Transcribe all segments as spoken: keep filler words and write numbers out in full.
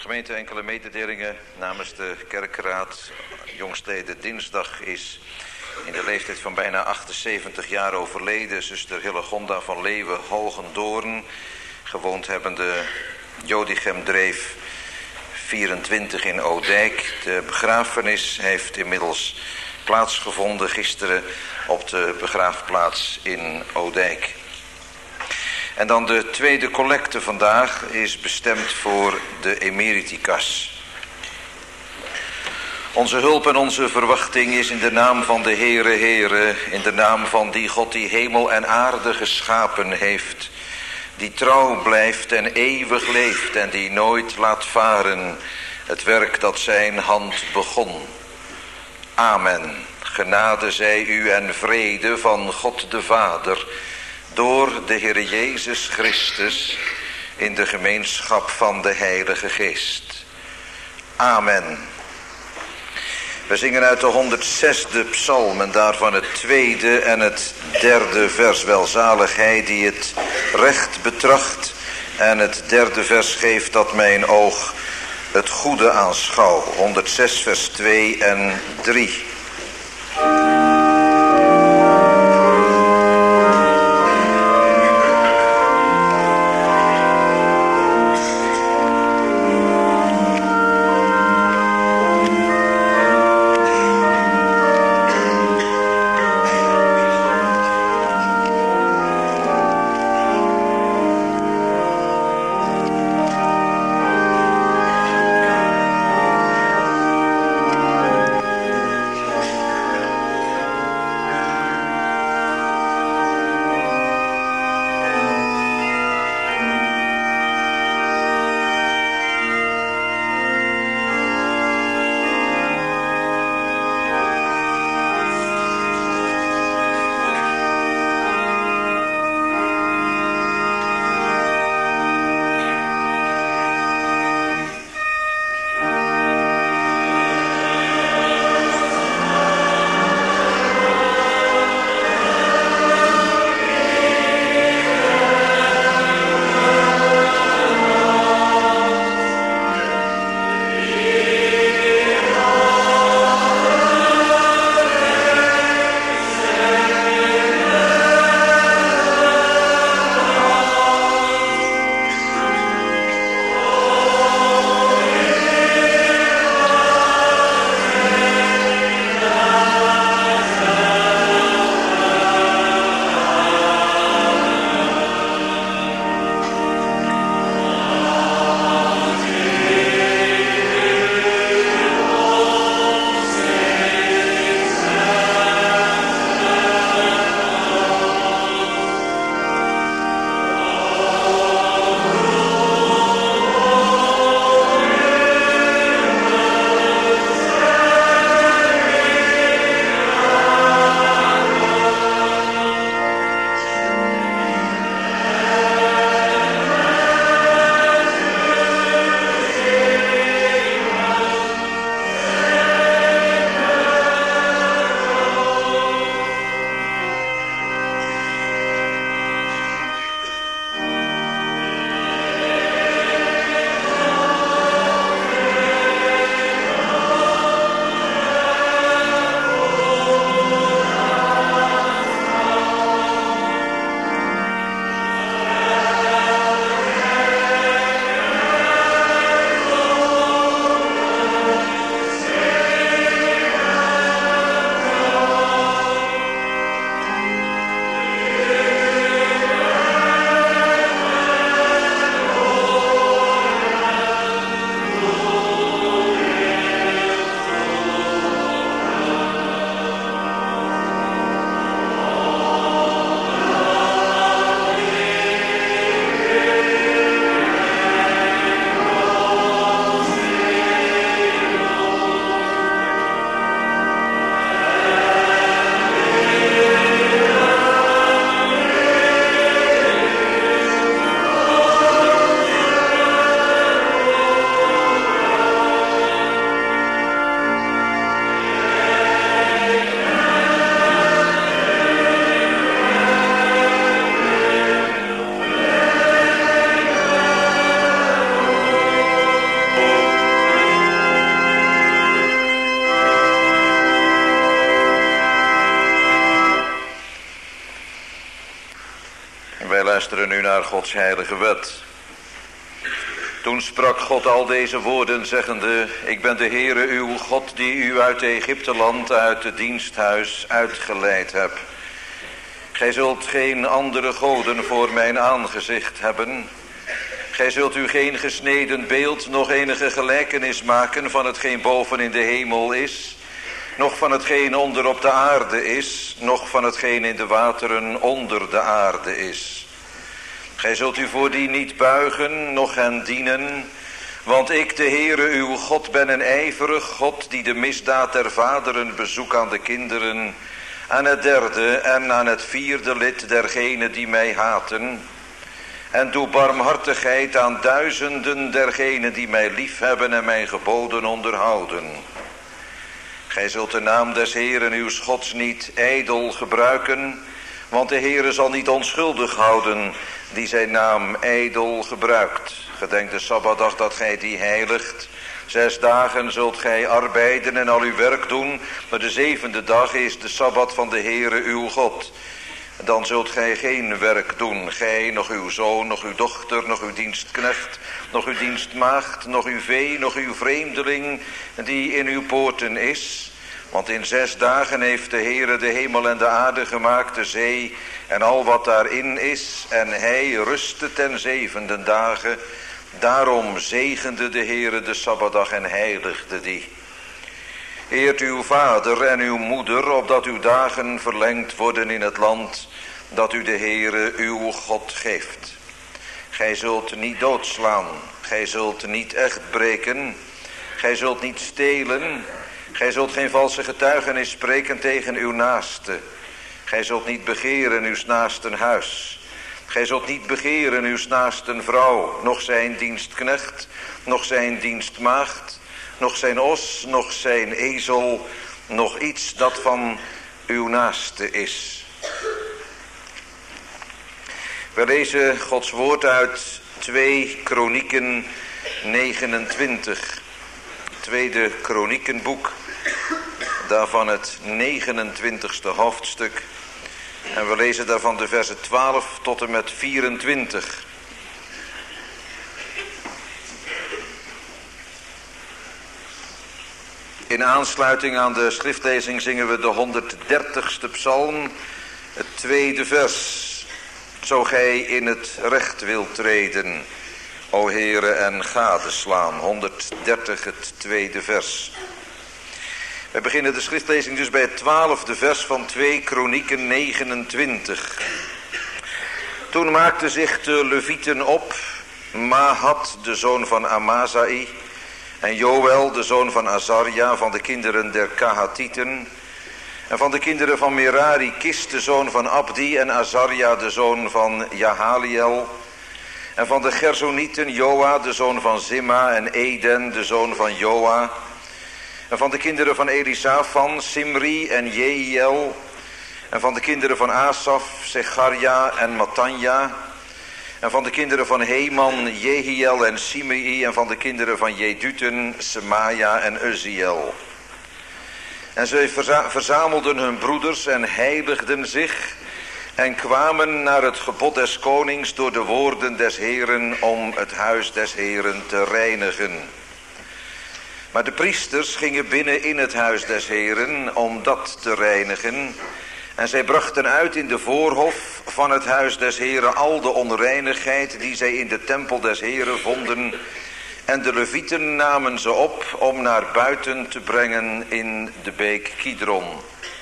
Gemeente, enkele mededelingen namens de kerkraad. Jongstleden dinsdag is in de leeftijd van bijna achtenzeventig jaar overleden zuster Hillegonda van Leeuwen Hogendoorn, gewoond hebbende Jodichem Dreef vierentwintig in Odijk. De begrafenis heeft inmiddels plaatsgevonden gisteren op de begraafplaats in Odijk. En dan de tweede collecte vandaag is bestemd voor de Emeritikas. Onze hulp en onze verwachting is in de naam van de Heere Heere, in de naam van die God die hemel en aarde geschapen heeft, die trouw blijft en eeuwig leeft en die nooit laat varen het werk dat zijn hand begon. Amen. Genade zij u en vrede van God de Vader, door de Heer Jezus Christus, in de gemeenschap van de Heilige Geest. Amen. We zingen uit de honderdzesde psalm en daarvan het tweede en het derde vers. Welzalig hij die het recht betracht en het derde vers geeft dat mijn oog het goede aanschouw. honderdzes vers twee en drie. luisteren nu naar Gods heilige wet. Toen sprak God al deze woorden, zeggende: Ik ben de Heere uw God, die u uit Egypteland, uit het diensthuis uitgeleid heb. Gij zult geen andere goden voor mijn aangezicht hebben. Gij zult u geen gesneden beeld, nog enige gelijkenis maken van hetgeen boven in de hemel is, nog van hetgeen onder op de aarde is, nog van hetgeen in de wateren onder de aarde is. Gij zult u voor die niet buigen, noch hen dienen, want ik, de Heere uw God, ben een ijverig God, die de misdaad der vaderen bezoek aan de kinderen, aan het derde en aan het vierde lid dergenen die mij haten, en doe barmhartigheid aan duizenden dergenen die mij liefhebben en mijn geboden onderhouden. Gij zult de naam des Heeren uw Gods niet ijdel gebruiken, want de Heere zal niet onschuldig houden die zijn naam ijdel gebruikt. Gedenk de Sabbatdag dat gij die heiligt. Zes dagen zult gij arbeiden en al uw werk doen, maar de zevende dag is de Sabbat van de Heere uw God. Dan zult gij geen werk doen, gij, nog uw zoon, nog uw dochter, nog uw dienstknecht, nog uw dienstmaagd, nog uw vee, nog uw vreemdeling die in uw poorten is. Want in zes dagen heeft de Heere de hemel en de aarde gemaakt, de zee en al wat daarin is, en hij rustte ten zevende dagen. Daarom zegende de Heere de Sabbatdag en heiligde die. Eert uw vader en uw moeder, opdat uw dagen verlengd worden in het land dat u de Heere uw God geeft. Gij zult niet doodslaan, gij zult niet echt breken, gij zult niet stelen, gij zult geen valse getuigenis spreken tegen uw naaste. Gij zult niet begeren uw naasten huis. Gij zult niet begeren uw naasten vrouw, noch zijn dienstknecht, noch zijn dienstmaagd, nog zijn os, nog zijn ezel, nog iets dat van uw naaste is. We lezen Gods woord uit twee Kronieken negenentwintig. Tweede Kroniekenboek, daarvan het negenentwintigste hoofdstuk. En we lezen daarvan de versen twaalf tot en met vierentwintig. In aansluiting aan de schriftlezing zingen we de honderddertigste psalm, het tweede vers. Zo gij in het recht wilt treden, o Heere, en gadeslaan. honderddertig, het tweede vers. We beginnen de schriftlezing dus bij het twaalfde vers van twee Kronieken negenentwintig. Toen maakten zich de Levieten op, Mahat, de zoon van Amazai, en Joël, de zoon van Azaria, van de kinderen der Kahatieten. En van de kinderen van Merari, Kis, de zoon van Abdi, en Azaria, de zoon van Jahaliel. En van de Gersonieten, Joa, de zoon van Zimma, en Eden, de zoon van Joa. En van de kinderen van Elisafan, Simri en Jehiel. En van de kinderen van Asaf, Zecharia en Matanja. En van de kinderen van Heman, Jehiel en Simei. En van de kinderen van Jeduten, Semaja en Uziel. En zij verza- verzamelden hun broeders en heiligden zich. En kwamen naar het gebod des konings door de woorden des Heeren om het huis des Heeren te reinigen. Maar de priesters gingen binnen in het huis des Heeren om dat te reinigen. En zij brachten uit in de voorhof van het huis des Heeren al de onreinigheid die zij in de tempel des Heeren vonden. En de Levieten namen ze op om naar buiten te brengen in de beek Kidron.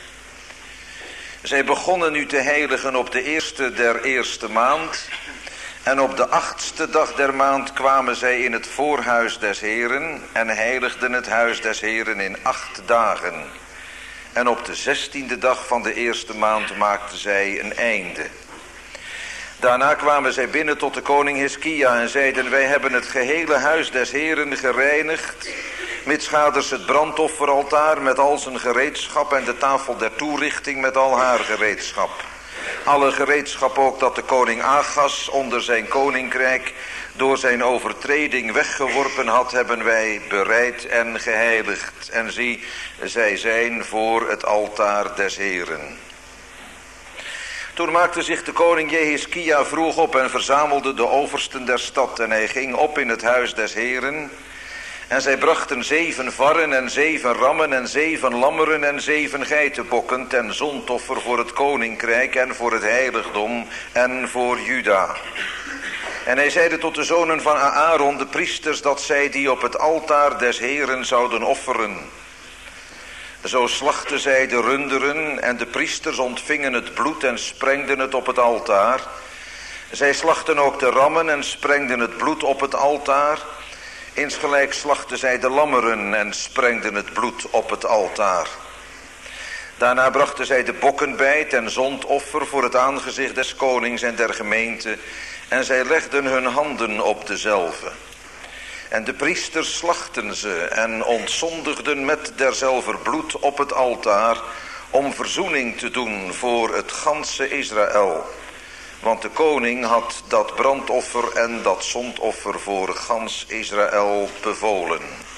Zij begonnen nu te heiligen op de eerste der eerste maand. En op de achtste dag der maand kwamen zij in het voorhuis des Heeren en heiligden het huis des Heeren in acht dagen. En op de zestiende dag van de eerste maand maakten zij een einde. Daarna kwamen zij binnen tot de koning Hiskia en zeiden: wij hebben het gehele huis des Heeren gereinigd, mitsgaders het brandofferaltaar met al zijn gereedschap en de tafel der toerichting met al haar gereedschap. Alle gereedschap ook dat de koning Agas onder zijn koninkrijk door zijn overtreding weggeworpen had, hebben wij bereid en geheiligd. En zie, zij zijn voor het altaar des Heeren. Toen maakte zich de koning Jehizkia vroeg op en verzamelde de oversten der stad. En hij ging op in het huis des Heren. En zij brachten zeven varren en zeven rammen en zeven lammeren en zeven geitenbokken ten zondoffer voor het koninkrijk en voor het heiligdom en voor Juda. En hij zeide tot de zonen van Aaron, de priesters, dat zij die op het altaar des Heren zouden offeren. Zo slachten zij de runderen en de priesters ontvingen het bloed en sprengden het op het altaar. Zij slachten ook de rammen en sprengden het bloed op het altaar. Insgelijk slachten zij de lammeren en sprengden het bloed op het altaar. Daarna brachten zij de bokken bij ten zondoffer voor het aangezicht des konings en der gemeente. En zij legden hun handen op dezelve. En de priesters slachten ze en ontzondigden met derzelver bloed op het altaar, om verzoening te doen voor het ganse Israël. Want de koning had dat brandoffer en dat zondoffer voor gans Israël bevolen.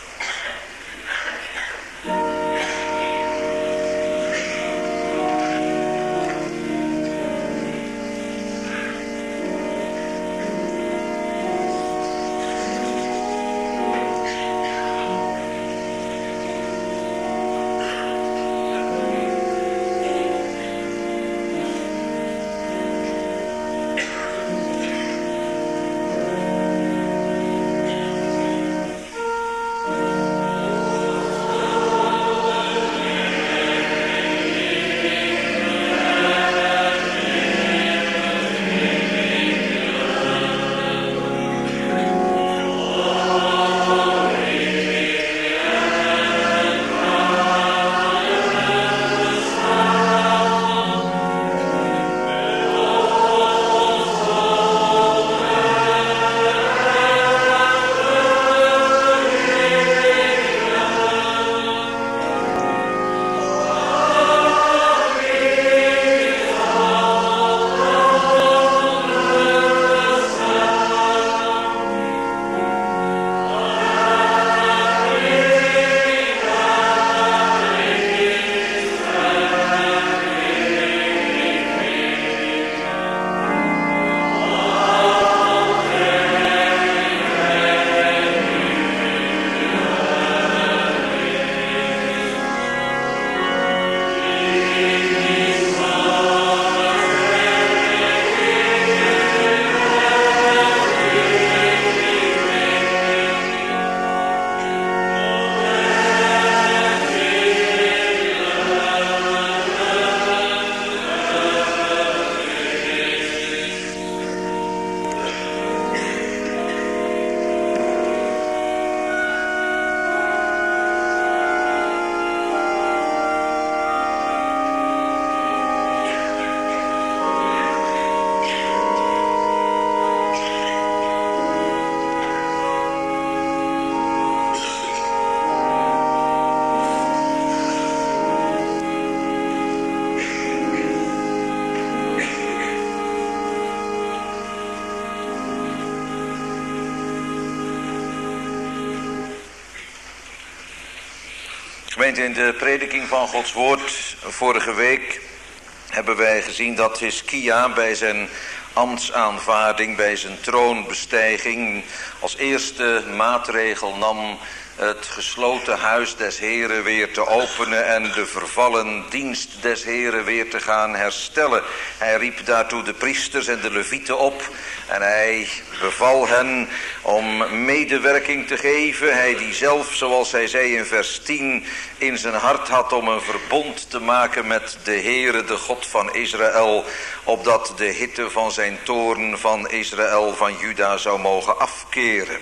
Gemeente, in de prediking van Gods woord vorige week hebben wij gezien dat Hiskia bij zijn ambtsaanvaarding, bij zijn troonbestijging, als eerste maatregel nam het gesloten huis des Heren weer te openen en de vervallen dienst des Heren weer te gaan herstellen. Hij riep daartoe de priesters en de levieten op en hij beval hen om medewerking te geven. Hij die zelf, zoals hij zei in vers tien, in zijn hart had om een verbond te maken met de Heere, de God van Israël, opdat de hitte van zijn toorn van Israël, van Juda, zou mogen afkeren.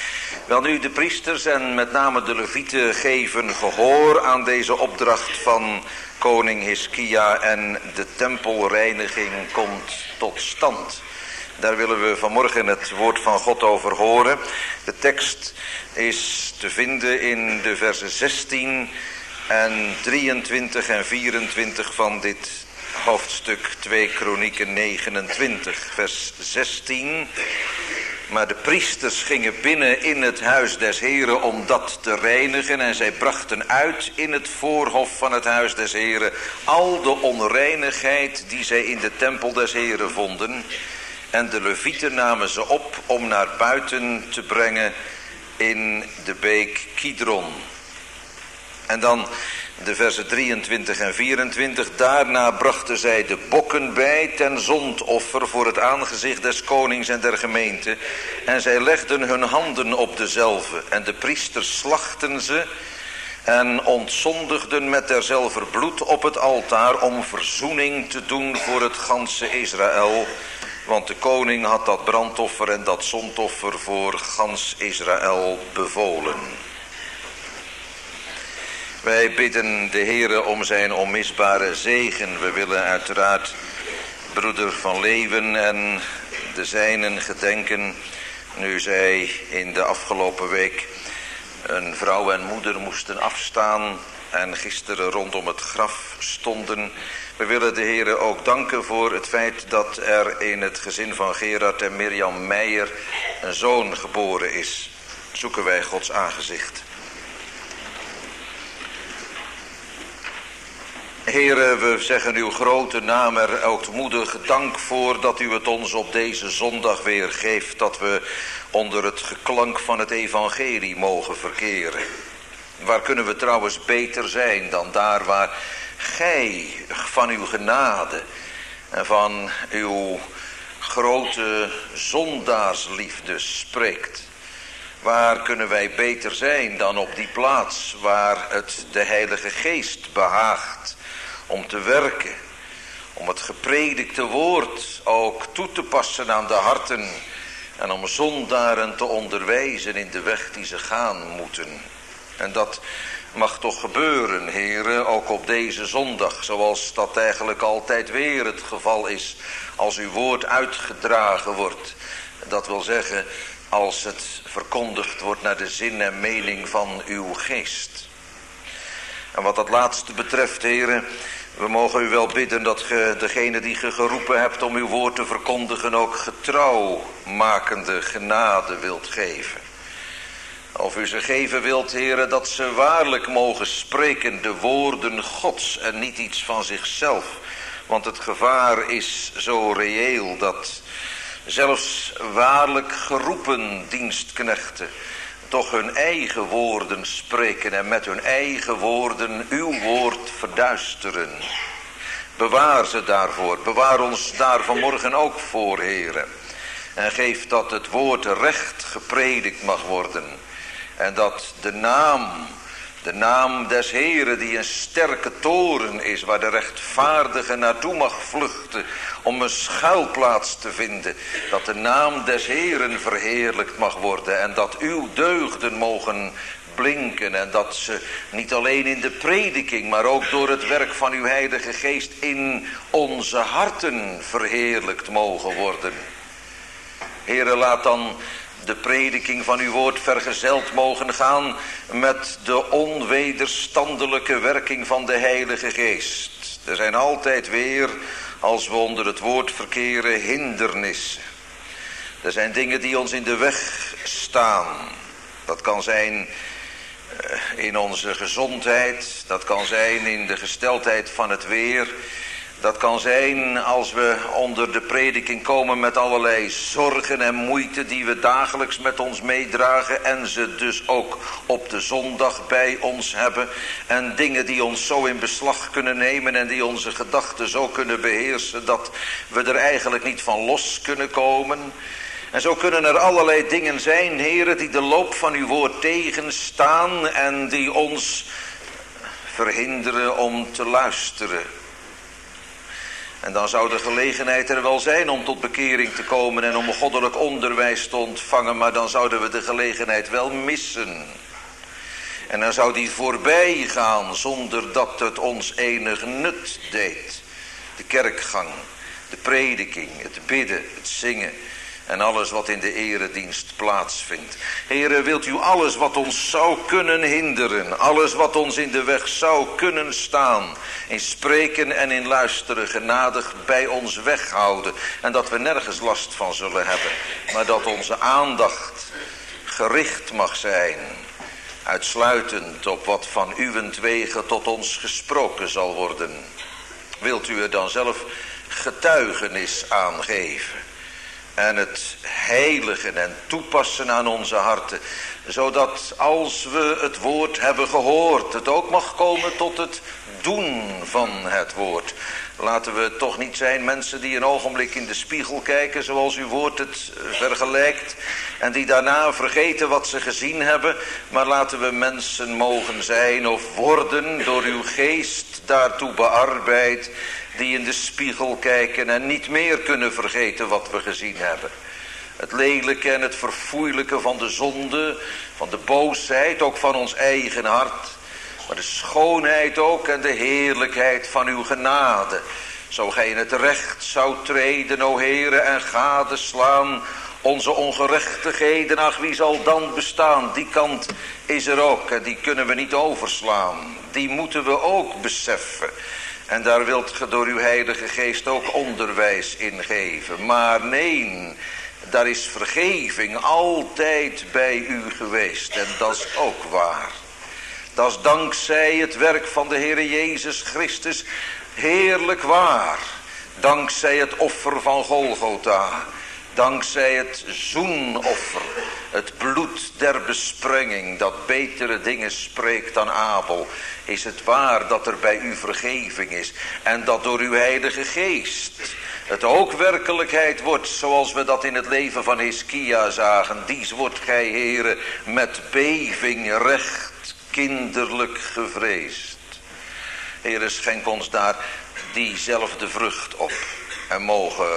Wel nu, de priesters en met name de levieten geven gehoor aan deze opdracht van koning Hiskia en de tempelreiniging komt tot stand. Daar willen we vanmorgen het woord van God over horen. De tekst is te vinden in de versen zestien en drieëntwintig en vierentwintig van dit hoofdstuk twee Kronieken negenentwintig. Vers zestien. Maar de priesters gingen binnen in het huis des Heren om dat te reinigen. En zij brachten uit in het voorhof van het huis des Heren al de onreinigheid die zij in de tempel des Heren vonden. En de levieten namen ze op om naar buiten te brengen in de beek Kidron. En dan de versen drieëntwintig en vierentwintig. Daarna brachten zij de bokken bij ten zondoffer voor het aangezicht des konings en der gemeente. En zij legden hun handen op dezelve. En de priesters slachten ze en ontzondigden met derzelver bloed op het altaar om verzoening te doen voor het ganse Israël. Want de koning had dat brandoffer en dat zondoffer voor gans Israël bevolen. Wij bidden de Heere om zijn onmisbare zegen. We willen uiteraard broeder Van Leeuwen en de zijnen gedenken, nu zij in de afgelopen week een vrouw en moeder moesten afstaan en gisteren rondom het graf stonden. We willen de Heere ook danken voor het feit dat er in het gezin van Gerard en Mirjam Meijer een zoon geboren is. Zoeken wij Gods aangezicht. Heere, we zeggen uw grote naam er ootmoedig dank voor dat u het ons op deze zondag weer geeft, dat we onder het geklank van het evangelie mogen verkeren. Waar kunnen we trouwens beter zijn dan daar waar gij van uw genade en van uw grote zondaarsliefde spreekt. Waar kunnen wij beter zijn dan op die plaats waar het de Heilige Geest behaagt om te werken, om het gepredikte woord ook toe te passen aan de harten en om zondaren te onderwijzen in de weg die ze gaan moeten. En dat mag toch gebeuren, heren, ook op deze zondag, zoals dat eigenlijk altijd weer het geval is als uw woord uitgedragen wordt. Dat wil zeggen, als het verkondigd wordt naar de zin en mening van uw geest. En wat dat laatste betreft, heren, we mogen u wel bidden dat ge degene die ge geroepen hebt om uw woord te verkondigen ook getrouwmakende genade wilt geven. Of u ze geven wilt, heren, dat ze waarlijk mogen spreken de woorden Gods en niet iets van zichzelf. Want het gevaar is zo reëel dat zelfs waarlijk geroepen dienstknechten toch hun eigen woorden spreken en met hun eigen woorden uw woord verduisteren. Bewaar ze daarvoor, bewaar ons daar vanmorgen ook voor, heren. En geef dat het woord recht gepredikt mag worden. En dat de naam, de naam des Heren die een sterke toren is, waar de rechtvaardige naartoe mag vluchten om een schuilplaats te vinden, dat de naam des Heren verheerlijkt mag worden en dat uw deugden mogen blinken en dat ze niet alleen in de prediking, maar ook door het werk van uw Heilige Geest in onze harten verheerlijkt mogen worden. Heere, laat dan de prediking van uw woord vergezeld mogen gaan met de onwederstandelijke werking van de Heilige Geest. Er zijn altijd weer, als we onder het woord verkeren, hindernissen. Er zijn dingen die ons in de weg staan. Dat kan zijn in onze gezondheid, dat kan zijn in de gesteldheid van het weer. Dat kan zijn als we onder de prediking komen met allerlei zorgen en moeite die we dagelijks met ons meedragen en ze dus ook op de zondag bij ons hebben. En dingen die ons zo in beslag kunnen nemen en die onze gedachten zo kunnen beheersen dat we er eigenlijk niet van los kunnen komen. En zo kunnen er allerlei dingen zijn, heren, die de loop van uw woord tegenstaan en die ons verhinderen om te luisteren. En dan zou de gelegenheid er wel zijn om tot bekering te komen en om goddelijk onderwijs te ontvangen, maar dan zouden we de gelegenheid wel missen. En dan zou die voorbij gaan zonder dat het ons enig nut deed. De kerkgang, de prediking, het bidden, het zingen en alles wat in de eredienst plaatsvindt. Heere, wilt u alles wat ons zou kunnen hinderen, alles wat ons in de weg zou kunnen staan, in spreken en in luisteren genadig bij ons weghouden. En dat we nergens last van zullen hebben, maar dat onze aandacht gericht mag zijn, uitsluitend op wat van uwentwege tot ons gesproken zal worden. Wilt u er dan zelf getuigenis aan geven en het heiligen en toepassen aan onze harten, zodat als we het woord hebben gehoord, het ook mag komen tot het doen van het woord. Laten we toch niet zijn mensen die een ogenblik in de spiegel kijken, zoals uw woord het vergelijkt, en die daarna vergeten wat ze gezien hebben. Maar laten we mensen mogen zijn of worden door uw geest daartoe bearbeid, die in de spiegel kijken en niet meer kunnen vergeten wat we gezien hebben. Het lelijke en het verfoeilijke van de zonde, van de boosheid, ook van ons eigen hart. Maar de schoonheid ook en de heerlijkheid van uw genade. Zo gij in het recht zou treden, o Heere, en gadeslaan onze ongerechtigheden. Ach, wie zal dan bestaan? Die kant is er ook en die kunnen we niet overslaan. Die moeten we ook beseffen. En daar wilt ge door uw heilige geest ook onderwijs in geven. Maar nee, daar is vergeving altijd bij u geweest. En dat is ook waar. Dat is dankzij het werk van de Heere Jezus Christus heerlijk waar. Dankzij het offer van Golgotha. Dankzij het zoenoffer. Het bloed der besprenging dat betere dingen spreekt dan Abel. Is het waar dat er bij u vergeving is. En dat door uw heilige geest het ook werkelijkheid wordt, zoals we dat in het leven van Hiskia zagen. Dies wordt gij, Heere, met beving recht kinderlijk gevreesd. Heere, schenk ons daar diezelfde vrucht op. En mogen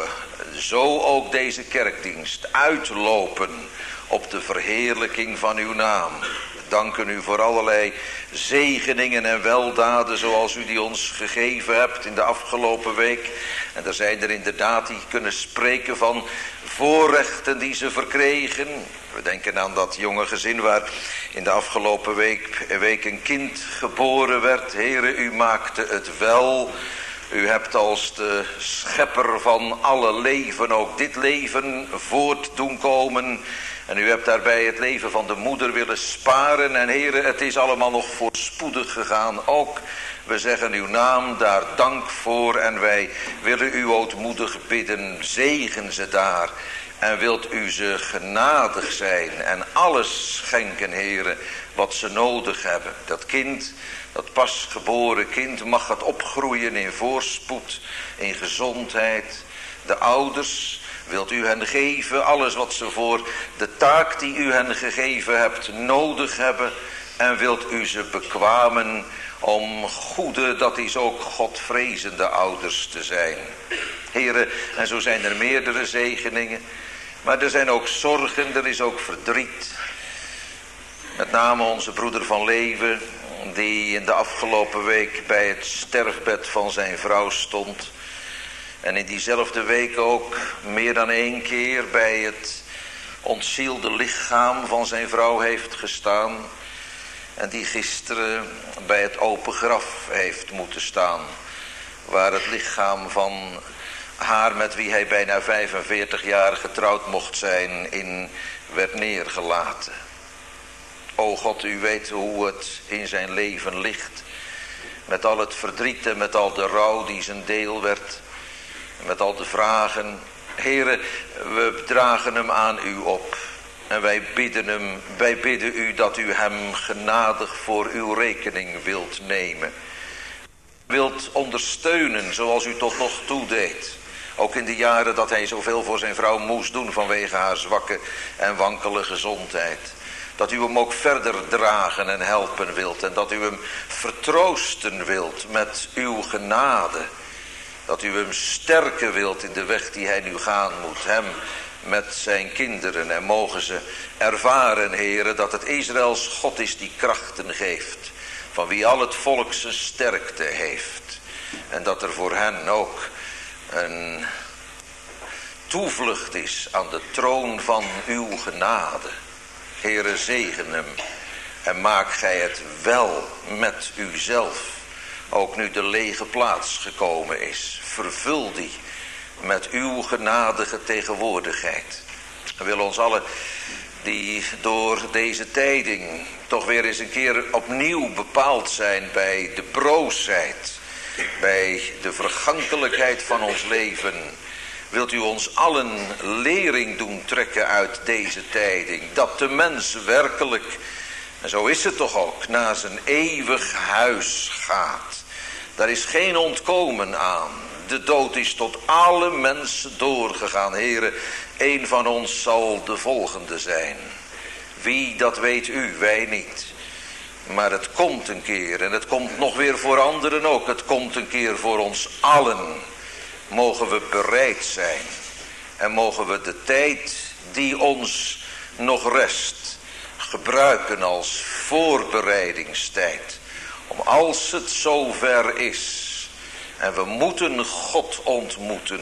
zo ook deze kerkdienst uitlopen op de verheerlijking van uw naam. We danken u voor allerlei zegeningen en weldaden zoals u die ons gegeven hebt in de afgelopen week. En er zijn er inderdaad die kunnen spreken van voorrechten die ze verkregen. We denken aan dat jonge gezin waar in de afgelopen week, week een kind geboren werd. Heere, u maakte het wel. U hebt als de schepper van alle leven ook dit leven voort doen komen. En u hebt daarbij het leven van de moeder willen sparen. En Heere, het is allemaal nog voorspoedig gegaan ook. We zeggen uw naam daar dank voor. En wij willen u ootmoedig bidden, zegen ze daar. En wilt u ze genadig zijn en alles schenken, Heere, wat ze nodig hebben. Dat kind, dat pasgeboren kind, mag het opgroeien in voorspoed, in gezondheid. De ouders, wilt u hen geven alles wat ze voor de taak die u hen gegeven hebt nodig hebben. En wilt u ze bekwamen om goede, dat is ook godvrezende ouders te zijn. Heere, en zo zijn er meerdere zegeningen. Maar er zijn ook zorgen, er is ook verdriet. Met name onze broeder van Leven, die in de afgelopen week bij het sterfbed van zijn vrouw stond. En in diezelfde week ook meer dan één keer bij het ontzielde lichaam van zijn vrouw heeft gestaan. En die gisteren bij het open graf heeft moeten staan. Waar het lichaam van haar, met wie hij bijna vijfenveertig jaar getrouwd mocht zijn, in werd neergelaten. O God, u weet hoe het in zijn leven ligt. Met al het verdriet en met al de rouw die zijn deel werd. Met al de vragen. Heere, we dragen hem aan u op. En wij bidden hem, wij bidden u dat u hem genadig voor uw rekening wilt nemen. Wilt ondersteunen zoals u tot nog toe deed. Ook in de jaren dat hij zoveel voor zijn vrouw moest doen vanwege haar zwakke en wankele gezondheid. Dat u hem ook verder dragen en helpen wilt. En dat u hem vertroosten wilt met uw genade. Dat u hem sterken wilt in de weg die hij nu gaan moet. Hem met zijn kinderen. En mogen ze ervaren, Heere, dat het Israëls God is die krachten geeft. Van wie al het volk zijn sterkte heeft. En dat er voor hen ook een toevlucht is aan de troon van uw genade. Heere, zegen hem en maak gij het wel met uzelf. Ook nu de lege plaats gekomen is, vervul die met uw genadige tegenwoordigheid. We willen ons allen die door deze tijding toch weer eens een keer opnieuw bepaald zijn bij de broosheid, bij de vergankelijkheid van ons leven. Wilt u ons allen lering doen trekken uit deze tijding, dat de mens werkelijk, en zo is het toch ook, naar zijn eeuwig huis gaat. Daar is geen ontkomen aan. De dood is tot alle mensen doorgegaan. Here, een van ons zal de volgende zijn. Wie, dat weet u, wij niet. Maar het komt een keer, en het komt nog weer voor anderen ook. Het komt een keer voor ons allen. Mogen we bereid zijn. En mogen we de tijd die ons nog rest gebruiken als voorbereidingstijd. Om als het zover is en we moeten God ontmoeten,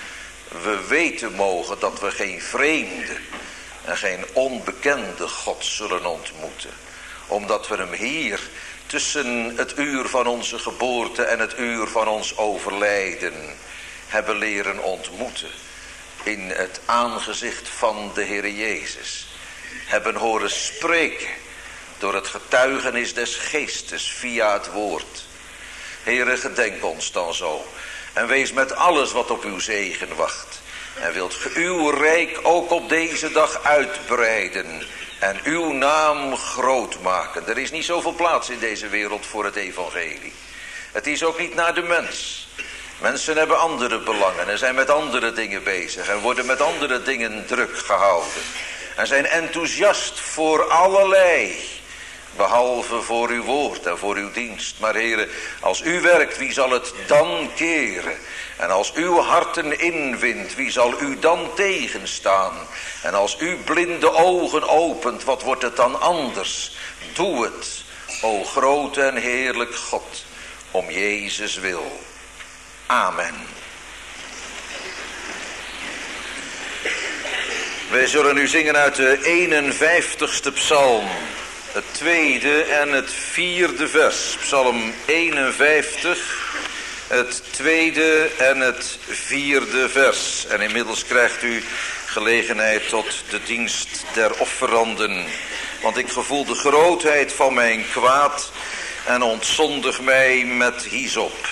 we weten mogen dat we geen vreemde en geen onbekende God zullen ontmoeten. Omdat we hem hier tussen het uur van onze geboorte en het uur van ons overlijden hebben leren ontmoeten. In het aangezicht van de Heer Jezus. Hebben horen spreken door het getuigenis des geestes via het woord. Heere, gedenk ons dan zo. En wees met alles wat op uw zegen wacht. En wilt ge uw rijk ook op deze dag uitbreiden. En uw naam groot maken. Er is niet zoveel plaats in deze wereld voor het evangelie. Het is ook niet naar de mens. Mensen hebben andere belangen en zijn met andere dingen bezig. En worden met andere dingen druk gehouden. En zijn enthousiast voor allerlei. Behalve voor uw woord en voor uw dienst. Maar Heere, als u werkt, wie zal het dan keren? En als uw harten inwint, wie zal u dan tegenstaan? En als u blinde ogen opent, wat wordt het dan anders? Doe het, o grote en heerlijk God, om Jezus wil. Amen. Wij zullen nu zingen uit de eenenvijftigste psalm. Het tweede en het vierde vers. Psalm eenenvijftig, het tweede en het vierde vers. En inmiddels krijgt u gelegenheid tot de dienst der offeranden. Want ik gevoel de grootheid van mijn kwaad en ontzondig mij met hyssop.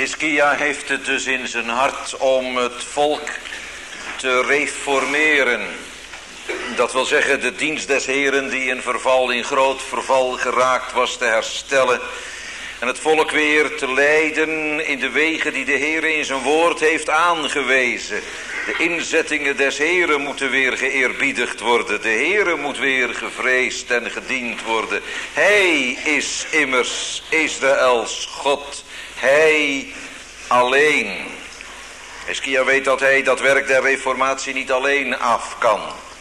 Hiskia heeft het dus in zijn hart om het volk te reformeren. Dat wil zeggen de dienst des Heren die in verval, in groot verval geraakt was, te herstellen. En het volk weer te leiden in de wegen die de Heer in zijn woord heeft aangewezen. De inzettingen des Heren moeten weer geëerbiedigd worden. De Heere moet weer gevreesd en gediend worden. Hij is immers Israëls God. Hij alleen. Hiskia weet dat hij dat werk der reformatie niet alleen af kan.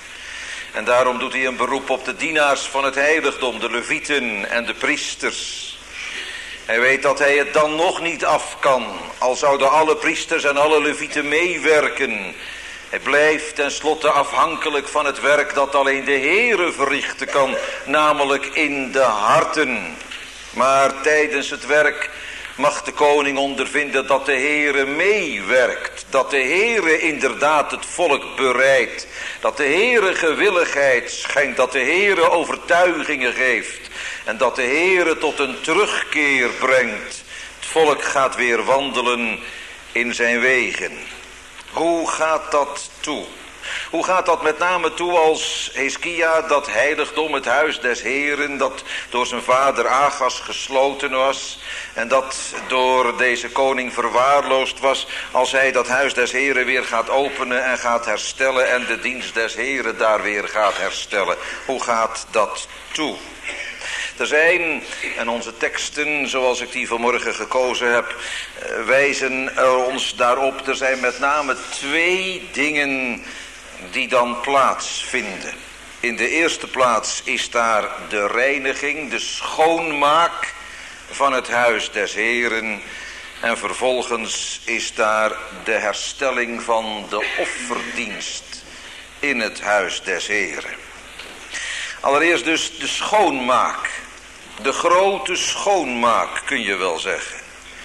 En daarom doet hij een beroep op de dienaars van het heiligdom, de levieten en de priesters. Hij weet dat hij het dan nog niet af kan, al zouden alle priesters en alle levieten meewerken. Hij blijft tenslotte afhankelijk van het werk dat alleen de Heere verrichten kan, namelijk in de harten. Maar tijdens het werk mag de koning ondervinden dat de Heere meewerkt. Dat de Heere inderdaad het volk bereidt. Dat de Heere gewilligheid schenkt. Dat de Heere overtuigingen geeft. En dat de Heere tot een terugkeer brengt. Het volk gaat weer wandelen in zijn wegen. Hoe gaat dat toe? Hoe gaat dat met name toe als Hiskia dat heiligdom, het huis des Heren, dat door zijn vader Agas gesloten was en dat door deze koning verwaarloosd was, als hij dat huis des Heren weer gaat openen en gaat herstellen en de dienst des Heren daar weer gaat herstellen? Hoe gaat dat toe? Er zijn, en onze teksten, zoals ik die vanmorgen gekozen heb, wijzen er ons daarop. Er zijn met name twee dingen die dan plaatsvinden. In de eerste plaats is daar de reiniging, de schoonmaak van het huis des Heren. En vervolgens is daar de herstelling van de offerdienst in het huis des Heren. Allereerst dus de schoonmaak. De grote schoonmaak kun je wel zeggen.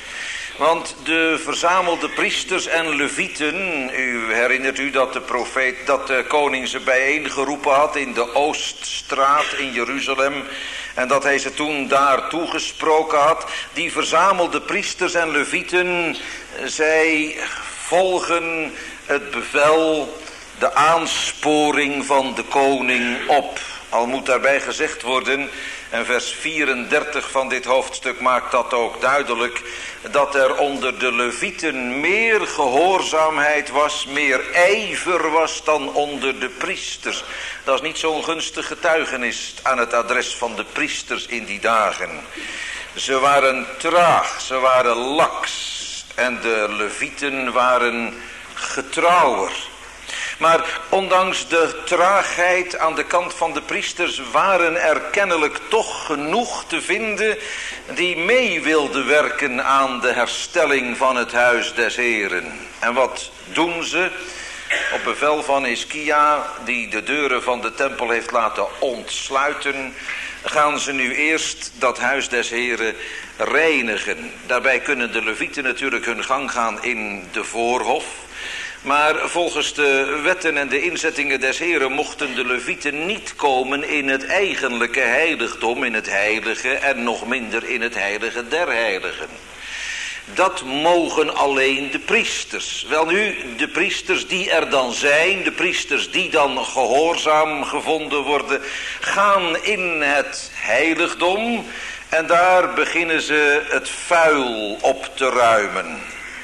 Want de verzamelde priesters en levieten, u herinnert u dat de profeet, dat de koning ze bijeengeroepen had in de Ooststraat in Jeruzalem. En dat hij ze toen daar toegesproken had. Die verzamelde priesters en levieten, zij volgen het bevel, de aansporing van de koning op. Al moet daarbij gezegd worden, en vers vierendertig van dit hoofdstuk maakt dat ook duidelijk, dat er onder de levieten meer gehoorzaamheid was, meer ijver was dan onder de priesters. Dat is niet zo'n gunstig getuigenis aan het adres van de priesters in die dagen. Ze waren traag, ze waren laks en de levieten waren getrouwer. Maar ondanks de traagheid aan de kant van de priesters waren er kennelijk toch genoeg te vinden die mee wilden werken aan de herstelling van het huis des Heren. En wat doen ze? Op bevel van Hiskia, die de deuren van de tempel heeft laten ontsluiten, gaan ze nu eerst dat huis des Heren reinigen. Daarbij kunnen de levieten natuurlijk hun gang gaan in de voorhof. Maar volgens de wetten en de inzettingen des Heren mochten de levieten niet komen in het eigenlijke heiligdom, in het heilige en nog minder in het heilige der heiligen. Dat mogen alleen de priesters. Welnu, de priesters die er dan zijn, de priesters die dan gehoorzaam gevonden worden, gaan in het heiligdom en daar beginnen ze het vuil op te ruimen.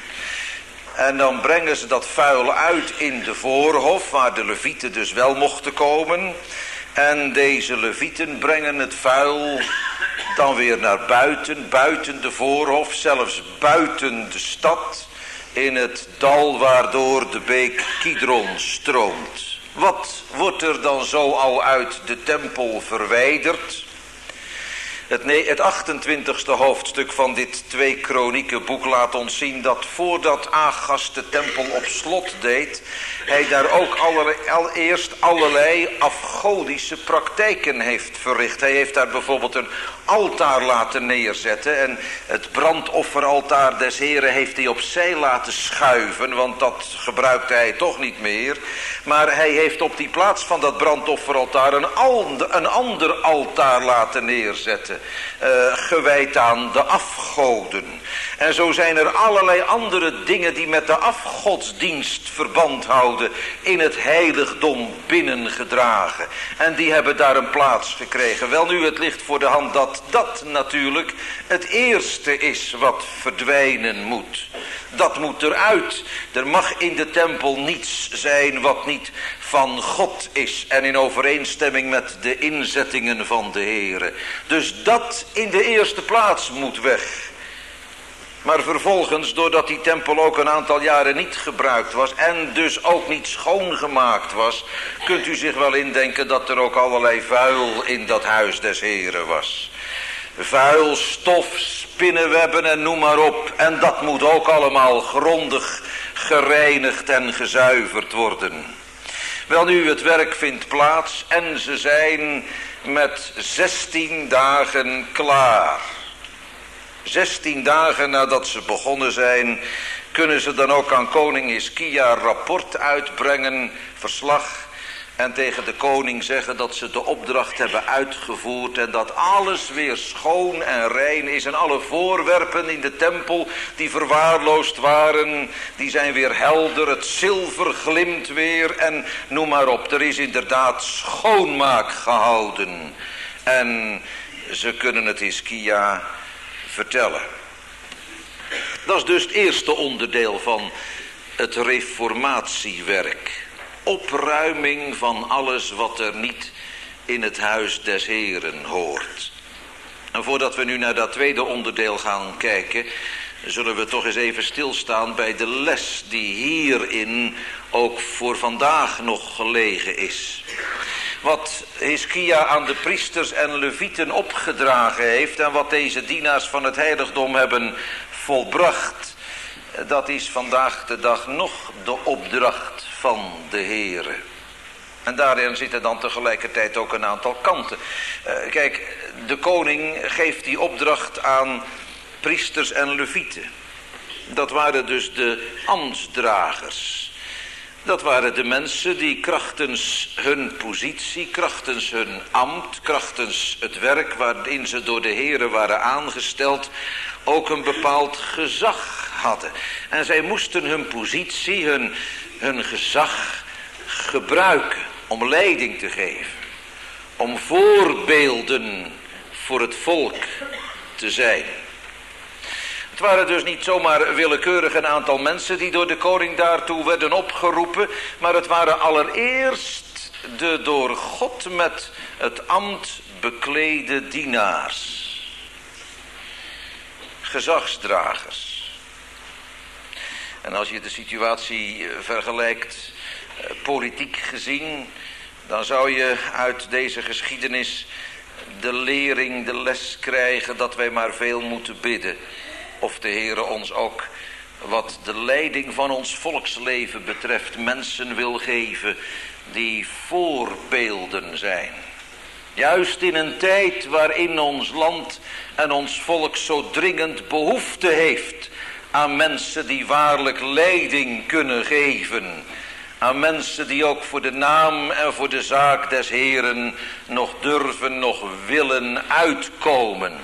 En dan brengen ze dat vuil uit in de voorhof, waar de levieten dus wel mochten komen. En deze levieten brengen het vuil dan weer naar buiten, buiten de voorhof, zelfs buiten de stad, in het dal waardoor de beek Kidron stroomt. Wat wordt er dan zo al uit de tempel verwijderd? Het, nee, het achtentwintigste hoofdstuk van dit twee kronieken boek laat ons zien dat voordat Agas de tempel op slot deed, hij daar ook allerlei, allereerst allerlei afgodische praktijken heeft verricht. Hij heeft daar bijvoorbeeld een altaar laten neerzetten en het brandofferaltaar des Heren heeft hij opzij laten schuiven, want dat gebruikte hij toch niet meer. Maar hij heeft op die plaats van dat brandofferaltaar een, een ander altaar laten neerzetten. uh, gewijd aan de afgoden. En zo zijn er allerlei andere dingen die met de afgodsdienst verband houden in het heiligdom binnengedragen. En die hebben daar een plaats gekregen. Wel nu, het ligt voor de hand dat dat natuurlijk het eerste is wat verdwijnen moet. Dat moet eruit. Er mag in de tempel niets zijn wat niet van God is en in overeenstemming met de inzettingen van de Heere. Dus dat in de eerste plaats moet weg. Maar vervolgens, doordat die tempel ook een aantal jaren niet gebruikt was en dus ook niet schoongemaakt was, kunt u zich wel indenken dat er ook allerlei vuil in dat huis des Heren was. Vuil, stof, spinnenwebben en noem maar op. En dat moet ook allemaal grondig gereinigd en gezuiverd worden. Welnu, het werk vindt plaats en ze zijn met zestien dagen klaar. Zestien dagen nadat ze begonnen zijn, kunnen ze dan ook aan koning Hiskia rapport uitbrengen, verslag. En tegen de koning zeggen dat ze de opdracht hebben uitgevoerd en dat alles weer schoon en rein is. En alle voorwerpen in de tempel die verwaarloosd waren, die zijn weer helder. Het zilver glimt weer en noem maar op. Er is inderdaad schoonmaak gehouden. En ze kunnen het Hiskia vertellen. Dat is dus het eerste onderdeel van het reformatiewerk. Opruiming van alles wat er niet in het huis des Heren hoort. En voordat we nu naar dat tweede onderdeel gaan kijken, zullen we toch eens even stilstaan bij de les die hierin ook voor vandaag nog gelegen is. Wat Hiskia aan de priesters en levieten opgedragen heeft en wat deze dienaars van het heiligdom hebben volbracht, dat is vandaag de dag nog de opdracht van de Heere. En daarin zitten dan tegelijkertijd ook een aantal kanten. Uh, kijk, de koning geeft die opdracht aan priesters en levieten. Dat waren dus de ambtsdragers. Dat waren de mensen die krachtens hun positie, krachtens hun ambt, krachtens het werk waarin ze door de Heere waren aangesteld, ook een bepaald gezag hadden. En zij moesten hun positie, hun, hun gezag gebruiken om leiding te geven. Om voorbeelden voor het volk te zijn. Het waren dus niet zomaar willekeurig een aantal mensen die door de koning daartoe werden opgeroepen, maar het waren allereerst de door God met het ambt beklede dienaars. Gezagsdragers. En als je de situatie vergelijkt, politiek gezien, dan zou je uit deze geschiedenis de lering, de les krijgen dat wij maar veel moeten bidden. Of de Heere ons ook, wat de leiding van ons volksleven betreft, mensen wil geven die voorbeelden zijn. Juist in een tijd waarin ons land en ons volk zo dringend behoefte heeft aan mensen die waarlijk leiding kunnen geven. Aan mensen die ook voor de naam en voor de zaak des Heren nog durven, nog willen uitkomen.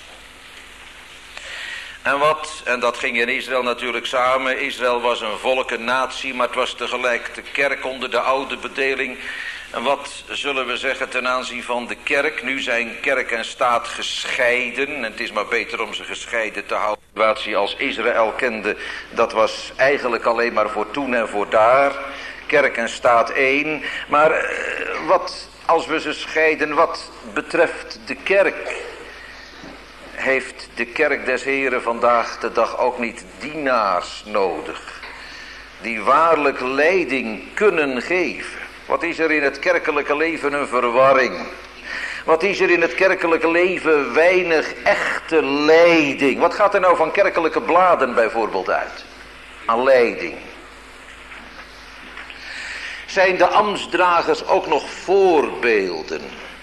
En wat, en dat ging in Israël natuurlijk samen, Israël was een volk, een natie, maar het was tegelijk de kerk onder de oude bedeling. En wat zullen we zeggen ten aanzien van de kerk? Nu zijn kerk en staat gescheiden. En het is maar beter om ze gescheiden te houden. De situatie als Israël kende, dat was eigenlijk alleen maar voor toen en voor daar. Kerk en staat één. Maar wat als we ze scheiden, wat betreft de kerk, heeft de kerk des Heren vandaag de dag ook niet dienaars nodig. Die waarlijk leiding kunnen geven. Wat is er in het kerkelijke leven een verwarring? Wat is er in het kerkelijke leven weinig echte leiding? Wat gaat er nou van kerkelijke bladen bijvoorbeeld uit? Aan leiding. Zijn de ambtsdragers ook nog voorbeelden?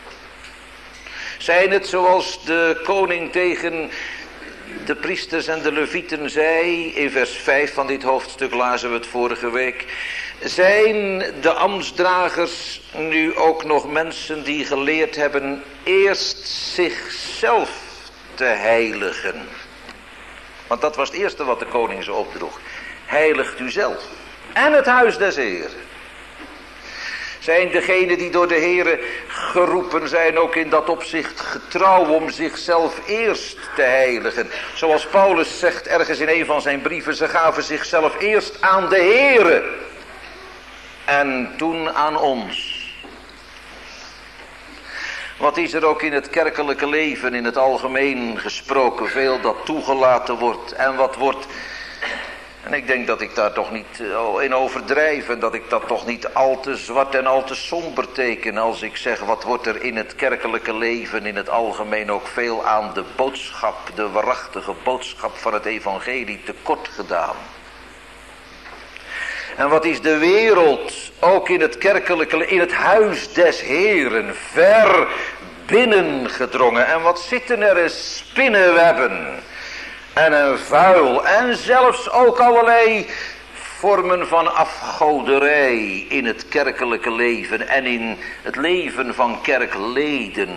Zijn het zoals de koning tegen de priesters en de levieten zei, in vers vijf van dit hoofdstuk lazen we het vorige week, Zijn de ambtsdragers nu ook nog mensen die geleerd hebben eerst zichzelf te heiligen? Want dat was het eerste wat de koning ze opdroeg. Heiligt u zelf en het huis des Heeren. Zijn degenen die door de Heere geroepen zijn ook in dat opzicht getrouw om zichzelf eerst te heiligen. Zoals Paulus zegt ergens in een van zijn brieven, ze gaven zichzelf eerst aan de Heere en toen aan ons. Wat is er ook in het kerkelijke leven in het algemeen gesproken, veel dat toegelaten wordt en wat wordt... En ik denk dat ik daar toch niet in overdrijf en dat ik dat toch niet al te zwart en al te somber teken als ik zeg wat wordt er in het kerkelijke leven in het algemeen ook veel aan de boodschap, de waarachtige boodschap van het evangelie tekort gedaan. En wat is de wereld ook in het kerkelijke, in het huis des Heeren ver binnengedrongen. En wat zitten er in spinnenwebben en een vuil en zelfs ook allerlei vormen van afgoderij in het kerkelijke leven en in het leven van kerkleden.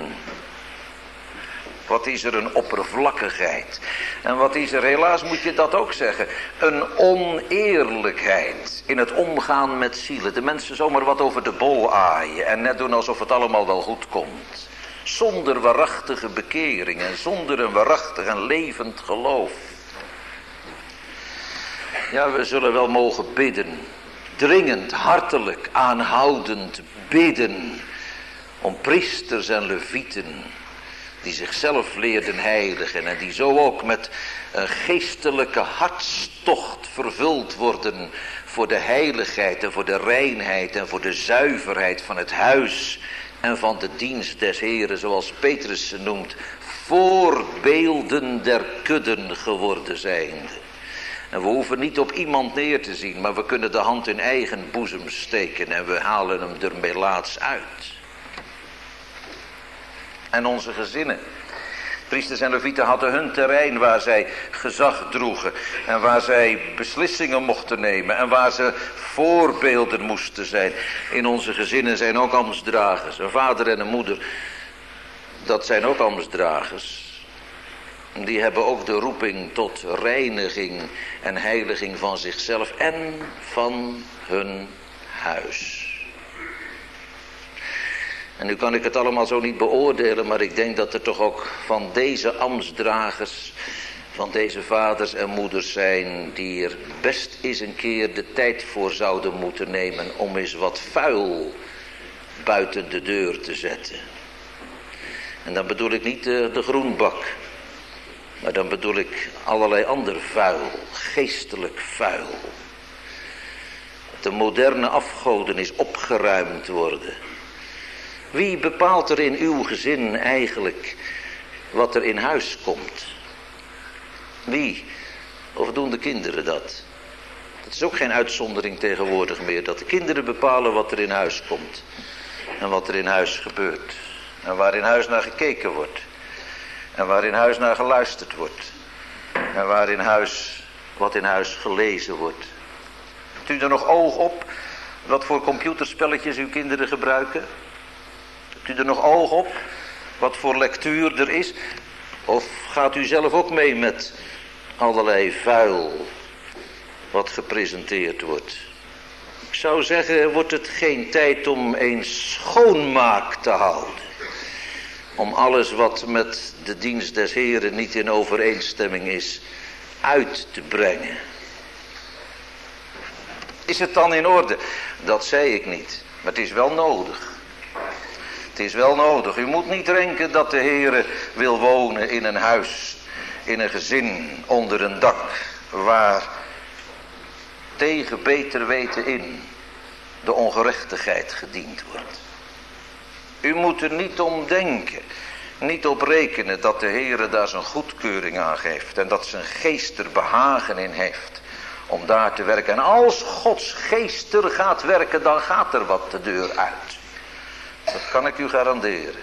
Wat is er een oppervlakkigheid. En wat is er, helaas moet je dat ook zeggen, een oneerlijkheid in het omgaan met zielen. De mensen zomaar wat over de bol aaien en net doen alsof het allemaal wel goed komt. Zonder waarachtige bekering en zonder een waarachtig en levend geloof. Ja, we zullen wel mogen bidden. Dringend, hartelijk, aanhoudend bidden. Om priesters en levieten. Die zichzelf leerden heiligen. En die zo ook met een geestelijke hartstocht vervuld worden. Voor de heiligheid en voor de reinheid en voor de zuiverheid van het huis. En van de dienst des Heren, zoals Petrus ze noemt, voorbeelden der kudden geworden zijnde. En we hoeven niet op iemand neer te zien, maar we kunnen de hand in eigen boezem steken en we halen hem er melaats uit. En onze gezinnen. Priesters en levieten hadden hun terrein waar zij gezag droegen en waar zij beslissingen mochten nemen en waar ze voorbeelden moesten zijn. In onze gezinnen zijn ook ambtsdragers. Een vader en een moeder, dat zijn ook ambtsdragers. Die hebben ook de roeping tot reiniging en heiliging van zichzelf en van hun huis. En nu kan ik het allemaal zo niet beoordelen, maar ik denk dat er toch ook van deze ambtsdragers, van deze vaders en moeders zijn, die er best eens een keer de tijd voor zouden moeten nemen om eens wat vuil buiten de deur te zetten. En dan bedoel ik niet de, de groenbak, maar dan bedoel ik allerlei ander vuil, geestelijk vuil. De moderne afgodenis opgeruimd worden. Wie bepaalt er in uw gezin eigenlijk wat er in huis komt? Wie? Of doen de kinderen dat? Dat is ook geen uitzondering tegenwoordig meer. Dat de kinderen bepalen wat er in huis komt. En wat er in huis gebeurt. En waar in huis naar gekeken wordt. En waar in huis naar geluisterd wordt. En waar in huis, wat in huis gelezen wordt. Hebt u er nog oog op wat voor computerspelletjes uw kinderen gebruiken? Hebt u er nog oog op wat voor lectuur er is? Of gaat u zelf ook mee met allerlei vuil wat gepresenteerd wordt? Ik zou zeggen, wordt het geen tijd om eens schoonmaak te houden. Om alles wat met de dienst des Heren niet in overeenstemming is, uit te brengen. Is het dan in orde? Dat zei ik niet, maar het is wel nodig. Het is wel nodig. U moet niet denken dat de Heere wil wonen in een huis, in een gezin, onder een dak, waar tegen beter weten in de ongerechtigheid gediend wordt. U moet er niet om denken, niet op rekenen dat de Heere daar zijn goedkeuring aan geeft en dat zijn geest er behagen in heeft om daar te werken. En als Gods geest er gaat werken, dan gaat er wat de deur uit. Dat kan ik u garanderen.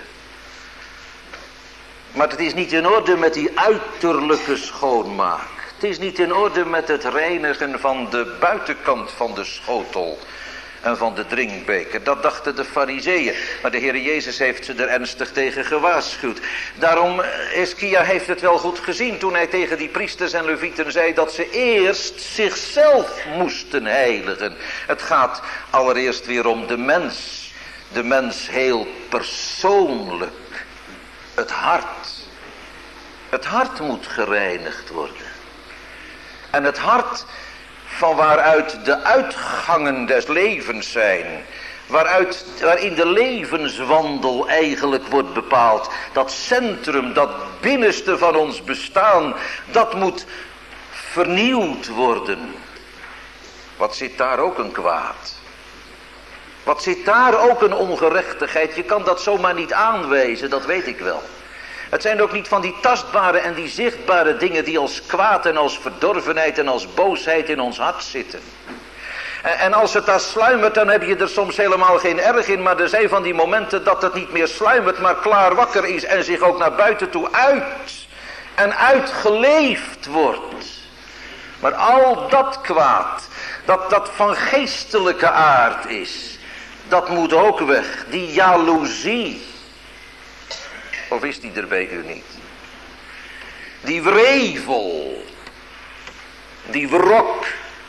Maar het is niet in orde met die uiterlijke schoonmaak. Het is niet in orde met het reinigen van de buitenkant van de schotel. en van de drinkbeker. Dat dachten de Farizeeën. Maar de Heer Jezus heeft ze er ernstig tegen gewaarschuwd. Daarom, Hiskia heeft het wel goed gezien toen hij tegen die priesters en levieten zei dat ze eerst zichzelf moesten heiligen. Het gaat allereerst weer om de mens. De mens heel persoonlijk. Het hart. Het hart moet gereinigd worden. En het hart van waaruit de uitgangen des levens zijn. Waaruit, waarin de levenswandel eigenlijk wordt bepaald. Dat centrum, dat binnenste van ons bestaan. Dat moet vernieuwd worden. Wat zit daar ook een kwaad? Wat zit daar ook een ongerechtigheid? Je kan dat zomaar niet aanwijzen, dat weet ik wel. Het zijn ook niet van die tastbare en die zichtbare dingen die als kwaad en als verdorvenheid en als boosheid in ons hart zitten. En, en als het daar sluimert, dan heb je er soms helemaal geen erg in. Maar er zijn van die momenten dat het niet meer sluimert, maar klaar wakker is en zich ook naar buiten toe uit en uitgeleefd wordt. Maar al dat kwaad, dat, dat van geestelijke aard is, dat moet ook weg. Die jaloezie. Of is die er bij u niet? Die wrevel. Die wrok.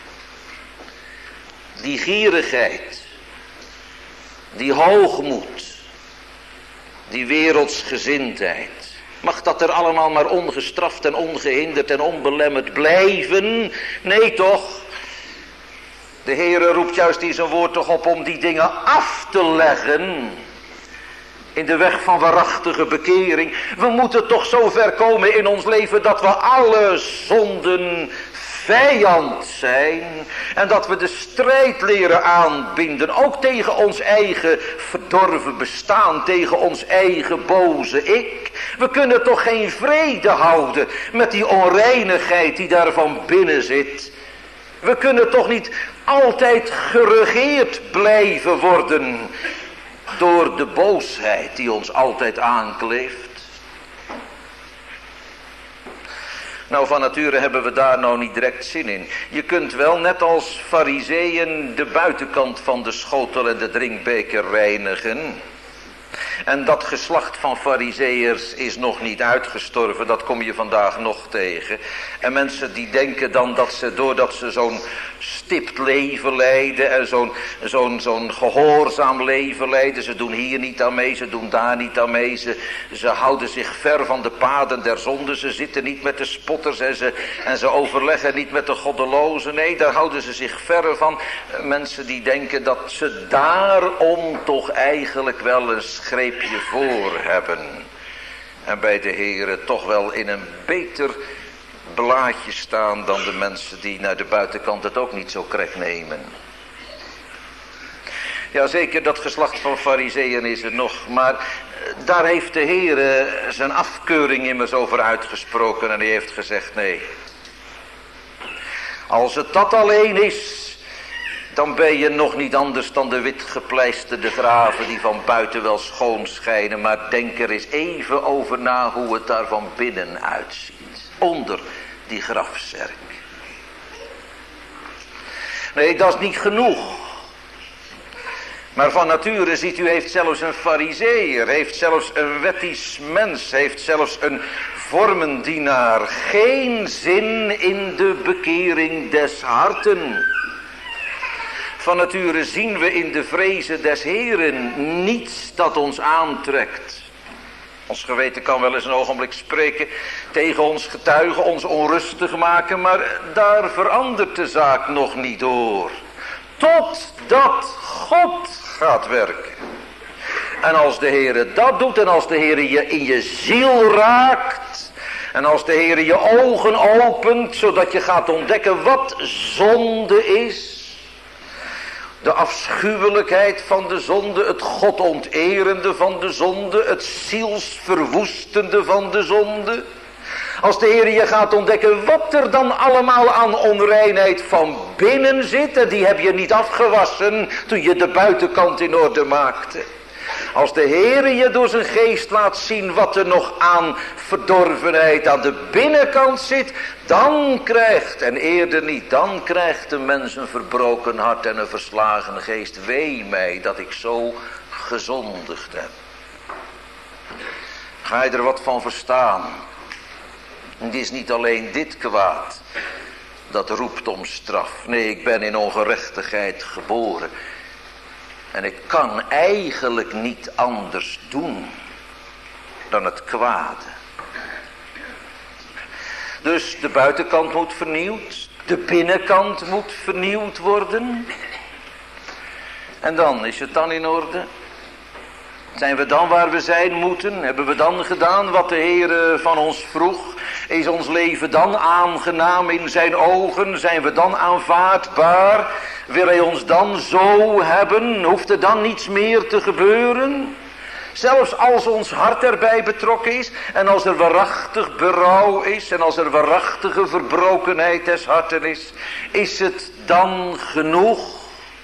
Die gierigheid. Die hoogmoed. Die wereldsgezindheid. Mag dat er allemaal maar ongestraft en ongehinderd en onbelemmerd blijven? Nee toch? De Heere roept juist in zijn woord toch op om die dingen af te leggen. In de weg van waarachtige bekering. We moeten toch zo ver komen in ons leven dat we alle zonden vijand zijn. En dat we de strijd leren aanbinden. Ook tegen ons eigen verdorven bestaan. Tegen ons eigen boze ik. We kunnen toch geen vrede houden met die onreinigheid die daar van binnen zit. We kunnen toch niet altijd geregeerd blijven worden door de boosheid die ons altijd aankleeft. Nou, van nature hebben we daar nou niet direct zin in. Je kunt wel net als Farizeeën de buitenkant van de schotel en de drinkbeker reinigen. En dat geslacht van Farizeeërs is nog niet uitgestorven. Dat kom je vandaag nog tegen. En mensen die denken dan dat ze, doordat ze zo'n stipt leven leiden en zo'n zo'n zo'n gehoorzaam leven leiden. Ze doen hier niet aan mee, ze doen daar niet aan mee. Ze, ze houden zich ver van de paden der zonde. Ze zitten niet met de spotters en ze, en ze overleggen niet met de goddelozen. Nee, daar houden ze zich verre van. Mensen die denken dat ze daarom toch eigenlijk wel een streepje voor hebben. En bij de Heere toch wel in een beter blaadje staan dan de mensen die naar de buitenkant het ook niet zo krek nemen. Ja, zeker dat geslacht van Farizeeën is er nog, maar daar heeft de Heere zijn afkeuring immers over uitgesproken en hij heeft gezegd nee. Als het dat alleen is, dan ben je nog niet anders dan de witgepleisterde graven die van buiten wel schoon schijnen. Maar denk er eens even over na hoe het daar van binnen uitziet. Onder die grafzerk. Nee, dat is niet genoeg. Maar van nature ziet u, heeft zelfs een farizeeër, heeft zelfs een wettisch mens, heeft zelfs een vormendienaar geen zin in de bekering des harten. Van nature zien we in de vrezen des Heeren niets dat ons aantrekt. Ons geweten kan wel eens een ogenblik spreken, tegen ons getuigen, ons onrustig maken, maar daar verandert de zaak nog niet door. Totdat God gaat werken. En als de Heere dat doet en als de Heere je in je ziel raakt en als de Heere je ogen opent, zodat je gaat ontdekken wat zonde is. De afschuwelijkheid van de zonde, het godonterende van de zonde, het zielsverwoestende van de zonde. Als de Heer je gaat ontdekken wat er dan allemaal aan onreinheid van binnen zit. En die heb je niet afgewassen toen je de buitenkant in orde maakte. Als de Heere je door zijn geest laat zien wat er nog aan verdorvenheid aan de binnenkant zit, dan krijgt, en eerder niet, dan krijgt de mens een verbroken hart en een verslagen geest. Wee mij dat ik zo gezondigd heb. Ga je er wat van verstaan? Het is niet alleen dit kwaad dat roept om straf. Nee, ik ben in ongerechtigheid geboren. En ik kan eigenlijk niet anders doen dan het kwade. Dus de buitenkant moet vernieuwd. De binnenkant moet vernieuwd worden. En dan, is het dan in orde? Zijn we dan waar we zijn moeten? Hebben we dan gedaan wat de Heer van ons vroeg? Is ons leven dan aangenaam in zijn ogen? Zijn we dan aanvaardbaar? Wil hij ons dan zo hebben? Hoeft er dan niets meer te gebeuren? Zelfs als ons hart erbij betrokken is en als er waarachtig berouw is en als er waarachtige verbrokenheid des harten is, is het dan genoeg?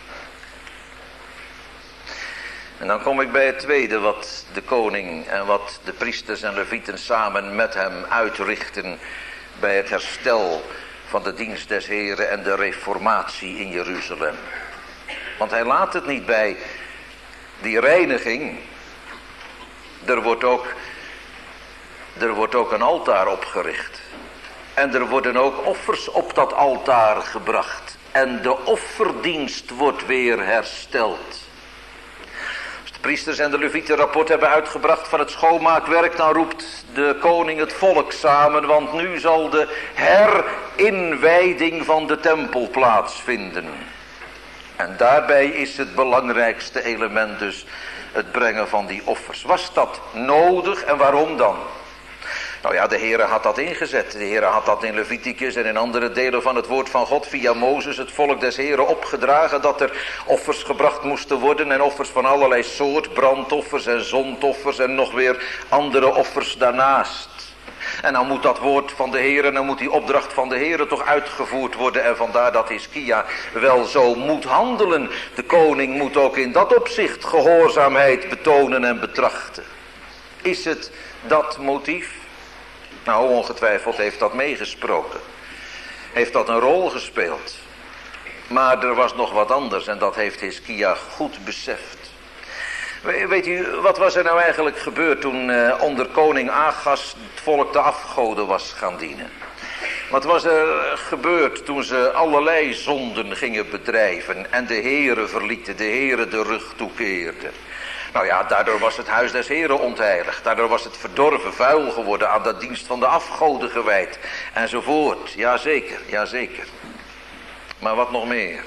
En dan kom ik bij het tweede wat de koning en wat de priesters en levieten samen met hem uitrichten bij het herstel van de dienst des Heren en de reformatie in Jeruzalem. Want hij laat het niet bij die reiniging. Er wordt ook, er wordt ook een altaar opgericht. En er worden ook offers op dat altaar gebracht. En de offerdienst wordt weer hersteld. De priesters en de levieten rapport hebben uitgebracht van het schoonmaakwerk, dan roept de koning het volk samen, want nu zal de herinwijding van de tempel plaatsvinden. En daarbij is het belangrijkste element dus het brengen van die offers. Was dat nodig en waarom dan? Nou ja, de Heere had dat ingezet. De Heere had dat in Leviticus en in andere delen van het woord van God via Mozes het volk des Heeren opgedragen dat er offers gebracht moesten worden en offers van allerlei soort, brandoffers en zondoffers en nog weer andere offers daarnaast. En dan moet dat woord van de Heere, dan moet die opdracht van de Heere toch uitgevoerd worden en vandaar dat Hiskia wel zo moet handelen. De koning moet ook in dat opzicht gehoorzaamheid betonen en betrachten. Is het dat motief? Nou, ongetwijfeld heeft dat meegesproken. Heeft dat een rol gespeeld. Maar er was nog wat anders en dat heeft Hiskia goed beseft. Weet u, wat was er nou eigenlijk gebeurd toen uh, onder koning Agas het volk de afgoden was gaan dienen? Wat was er gebeurd toen ze allerlei zonden gingen bedrijven en de Heere verlieten, de Heere de rug toekeerden? Nou ja, daardoor was het huis des Heren ontheiligd. Daardoor was het verdorven, vuil geworden, aan de dienst van de afgoden gewijd. Enzovoort. Jazeker, jazeker. Maar wat nog meer?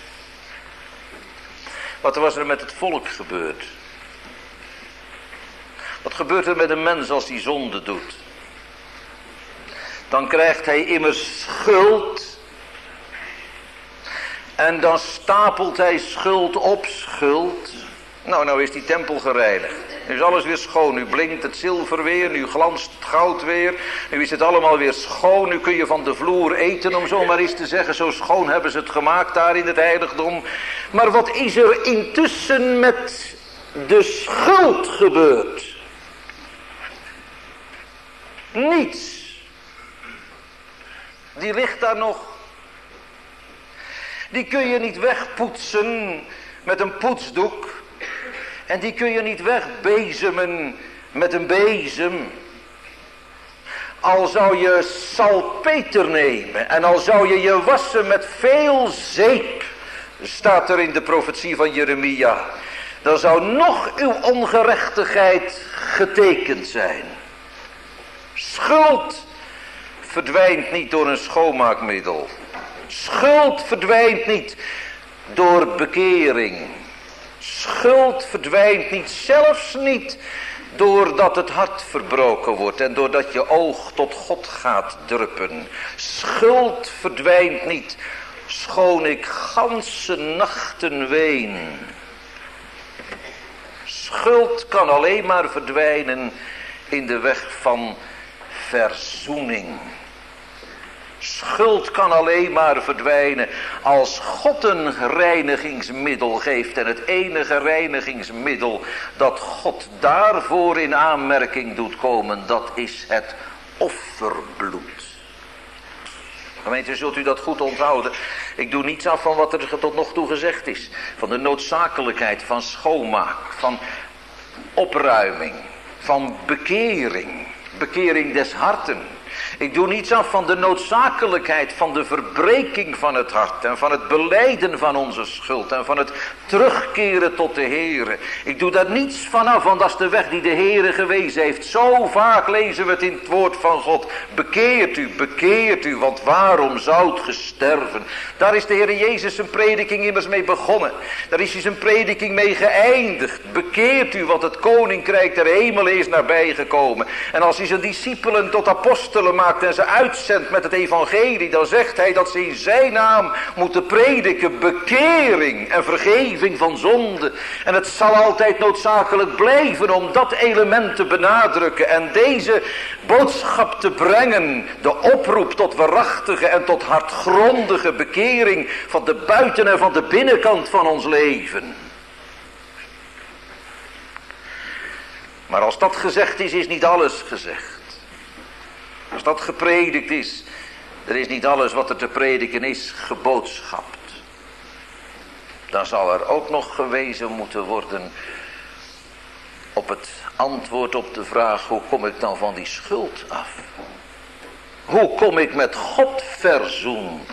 Wat was er met het volk gebeurd? Wat gebeurt er met een mens als hij zonde doet? Dan krijgt hij immers schuld. En dan stapelt hij schuld op schuld. Nou, nou is die tempel gereinigd. Nu is alles weer schoon. Nu blinkt het zilver weer. Nu glanst het goud weer. Nu is het allemaal weer schoon. Nu kun je van de vloer eten, om zo maar eens te zeggen. Zo schoon hebben ze het gemaakt daar in het heiligdom. Maar wat is er intussen met de schuld gebeurd? Niets. Die ligt daar nog. Die kun je niet wegpoetsen met een poetsdoek. En die kun je niet wegbezemen met een bezem. Al zou je salpeter nemen en al zou je je wassen met veel zeep, staat er in de profetie van Jeremia, dan zou nog uw ongerechtigheid getekend zijn. Schuld verdwijnt niet door een schoonmaakmiddel. Schuld verdwijnt niet door bekering. Schuld verdwijnt niet, zelfs niet doordat het hart verbroken wordt en doordat je oog tot God gaat druppen. Schuld verdwijnt niet, schoon ik ganse nachten ween. Schuld kan alleen maar verdwijnen in de weg van verzoening. Schuld kan alleen maar verdwijnen als God een reinigingsmiddel geeft. En het enige reinigingsmiddel dat God daarvoor in aanmerking doet komen, dat is het offerbloed. Gemeente, zult u dat goed onthouden. Ik doe niets af van wat er tot nog toe gezegd is. Van de noodzakelijkheid van schoonmaak, van opruiming, van bekering. Bekering des harten. Ik doe niets af van de noodzakelijkheid van de verbreking van het hart. En van het belijden van onze schuld. En van het terugkeren tot de Heere. Ik doe daar niets van af, want dat is de weg die de Heere gewezen heeft. Zo vaak lezen we het in het woord van God. Bekeert u, bekeert u, want waarom zoudt ge sterven? Daar is de Heere Jezus zijn prediking immers mee begonnen. Daar is hij zijn prediking mee geëindigd. Bekeert u, want het koninkrijk der hemelen is nabijgekomen. En als hij zijn discipelen tot apostelen maakt en ze uitzendt met het evangelie, dan zegt hij dat ze in zijn naam moeten prediken bekering en vergeving van zonde. En het zal altijd noodzakelijk blijven om dat element te benadrukken en deze boodschap te brengen, de oproep tot waarachtige en tot hartgrondige bekering van de buiten- en van de binnenkant van ons leven. Maar als dat gezegd is, is niet alles gezegd. Als dat gepredikt is, er is niet alles wat er te prediken is geboodschapt. Dan zal er ook nog gewezen moeten worden op het antwoord op de vraag: hoe kom ik dan van die schuld af? Hoe kom ik met God verzoend?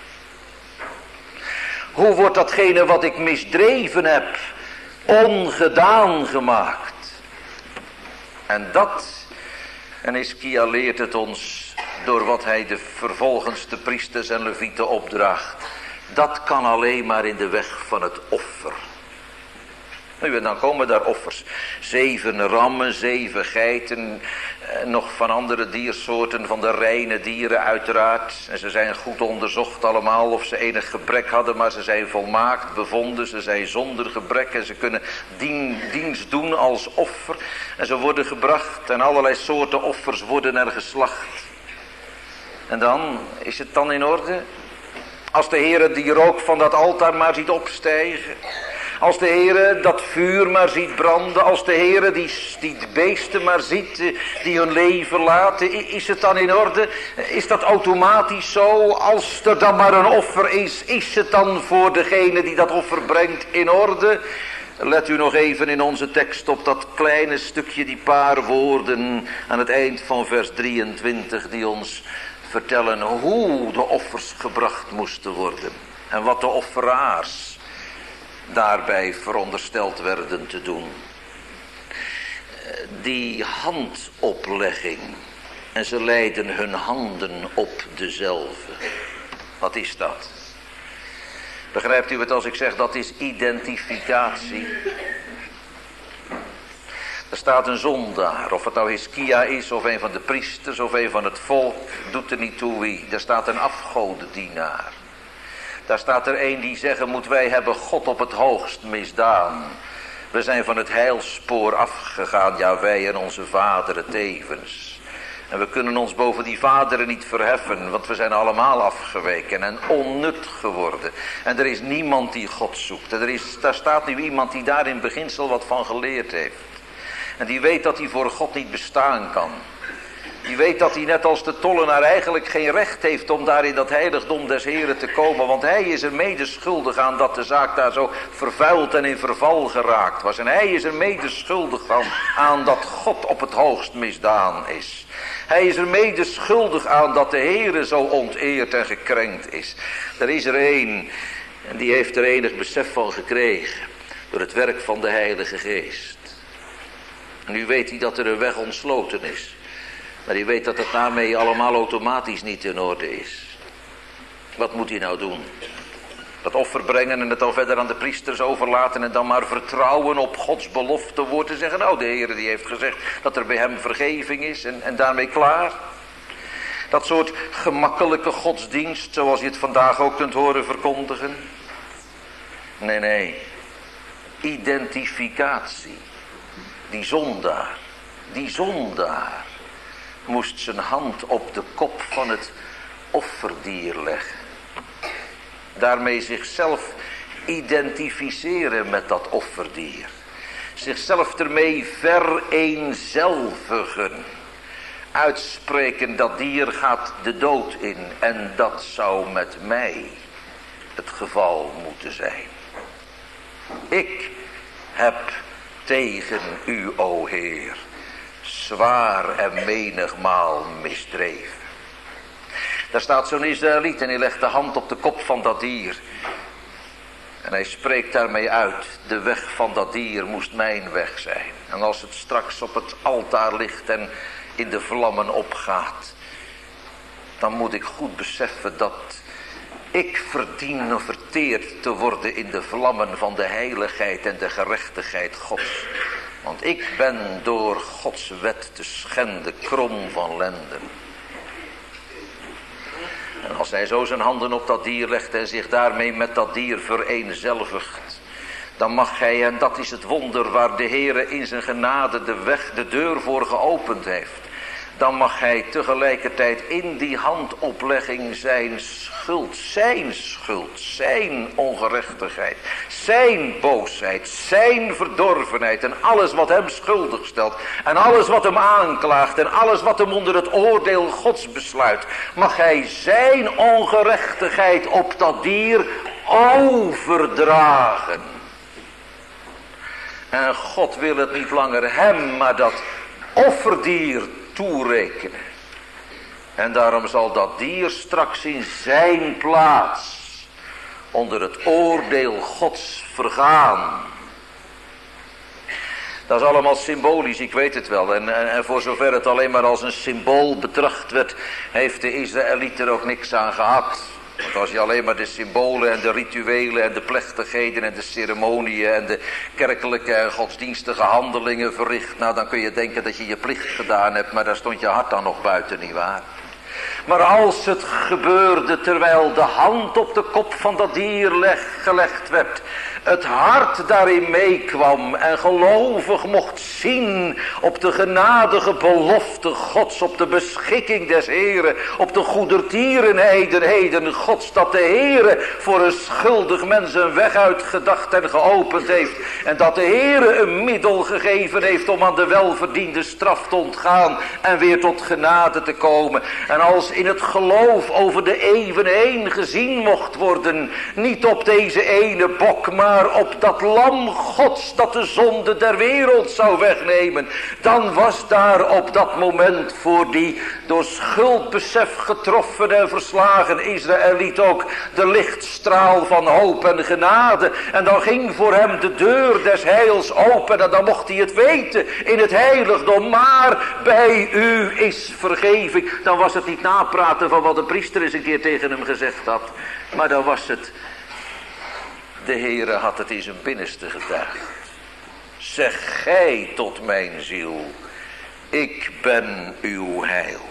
Hoe wordt datgene wat ik misdreven heb ongedaan gemaakt? En dat, en Hiskia leert het ons door wat hij de vervolgens de priesters en levieten opdraagt. Dat kan alleen maar in de weg van het offer. Nu, en dan komen daar offers. Zeven rammen, zeven geiten, eh, nog van andere diersoorten, van de reine dieren uiteraard. En ze zijn goed onderzocht allemaal of ze enig gebrek hadden, maar ze zijn volmaakt bevonden. Ze zijn zonder gebrek en ze kunnen dien, dienst doen als offer. En ze worden gebracht en allerlei soorten offers worden er geslacht. En dan, is het dan in orde? Als de Heere die rook van dat altaar maar ziet opstijgen. Als de Heere dat vuur maar ziet branden. Als de Heere die, die beesten maar ziet die hun leven laten. Is het dan in orde? Is dat automatisch zo? Als er dan maar een offer is. Is het dan voor degene die dat offer brengt in orde? Let u nog even in onze tekst op dat kleine stukje, die paar woorden aan het eind van vers drieëntwintig. Die ons vertellen hoe de offers gebracht moesten worden. En wat de offeraars daarbij verondersteld werden te doen. Die handoplegging. En ze leiden hun handen op dezelfde. Wat is dat? Begrijpt u het als ik zeg dat is identificatie? Er staat een zondaar, of het nou Hiskia is, of een van de priesters, of een van het volk, doet er niet toe wie. Er staat een afgodendienaar. Daar staat er een die zeggen moet: wij hebben God op het hoogst misdaan. We zijn van het heilspoor afgegaan, ja wij en onze vaderen tevens. En we kunnen ons boven die vaderen niet verheffen, want we zijn allemaal afgeweken en onnut geworden. En er is niemand die God zoekt. En er is, daar staat nu iemand die daar in beginsel wat van geleerd heeft. En die weet dat hij voor God niet bestaan kan. Die weet dat hij net als de tollenaar eigenlijk geen recht heeft om daar in dat heiligdom des Heren te komen. Want hij is er mede schuldig aan dat de zaak daar zo vervuild en in verval geraakt was. En hij is er mede schuldig aan, aan dat God op het hoogst misdaan is. Hij is er mede schuldig aan dat de Heere zo onteerd en gekrenkt is. Er is er één en die heeft er enig besef van gekregen door het werk van de Heilige Geest. En nu weet hij dat er een weg ontsloten is. Maar hij weet dat het daarmee allemaal automatisch niet in orde is. Wat moet hij nou doen? Dat offer brengen en het dan verder aan de priesters overlaten en dan maar vertrouwen op Gods belofte woord te zeggen: nou, de Heer die heeft gezegd dat er bij hem vergeving is en, en daarmee klaar. Dat soort gemakkelijke godsdienst zoals je het vandaag ook kunt horen verkondigen. Nee, nee. Identificatie. Die zondaar, die zondaar moest zijn hand op de kop van het offerdier leggen. Daarmee zichzelf identificeren met dat offerdier. Zichzelf ermee vereenzelvigen. Uitspreken, dat dier gaat de dood in. En dat zou met mij het geval moeten zijn. Ik heb tegen u, o Heer, zwaar en menigmaal misdreven. Daar staat zo'n Israëliet en hij legt de hand op de kop van dat dier. En hij spreekt daarmee uit, de weg van dat dier moest mijn weg zijn. En als het straks op het altaar ligt en in de vlammen opgaat, dan moet ik goed beseffen dat ik verdien of verteerd te worden in de vlammen van de heiligheid en de gerechtigheid Gods. Want ik ben door Gods wet te schenden krom van lenden. En als hij zo zijn handen op dat dier legt en zich daarmee met dat dier vereenzelvigt, dan mag hij, en dat is het wonder waar de Heere in zijn genade de weg, de deur voor geopend heeft, dan mag hij tegelijkertijd in die handoplegging zijn schuld, zijn schuld, zijn ongerechtigheid, zijn boosheid, zijn verdorvenheid en alles wat hem schuldig stelt en alles wat hem aanklaagt en alles wat hem onder het oordeel Gods besluit, mag hij zijn ongerechtigheid op dat dier overdragen. En God wil het niet langer hem, maar dat offerdier toerekenen. En daarom zal dat dier straks in zijn plaats onder het oordeel Gods vergaan. Dat is allemaal symbolisch, ik weet het wel. En, en, en voor zover het alleen maar als een symbool betracht werd, heeft de Israëliet er ook niks aan gehad. Want als je alleen maar de symbolen en de rituelen en de plechtigheden en de ceremonieën en de kerkelijke en godsdienstige handelingen verricht, nou dan kun je denken dat je je plicht gedaan hebt, maar daar stond je hart dan nog buiten, nietwaar? Maar als het gebeurde terwijl de hand op de kop van dat dier leg, gelegd werd, het hart daarin meekwam en gelovig mocht zien op de genadige belofte Gods, op de beschikking des Heren, op de goedertierenheden Gods, dat de Heren voor een schuldig mens een weg uitgedacht en geopend heeft, en dat de Heren een middel gegeven heeft om aan de welverdiende straf te ontgaan en weer tot genade te komen. En als in het geloof over de eeuwen heen gezien mocht worden, niet op deze ene bok, maar maar op dat lam Gods dat de zonde der wereld zou wegnemen, dan was daar op dat moment voor die door schuldbesef getroffen en verslagen Israëliet ook de lichtstraal van hoop en genade. En dan ging voor hem de deur des heils open en dan mocht hij het weten in het heiligdom. Maar bij u is vergeving. Dan was het niet napraten van wat de priester eens een keer tegen hem gezegd had, maar dan was het: de Heere had het in zijn binnenste getuigd. Zeg gij tot mijn ziel, ik ben uw heil.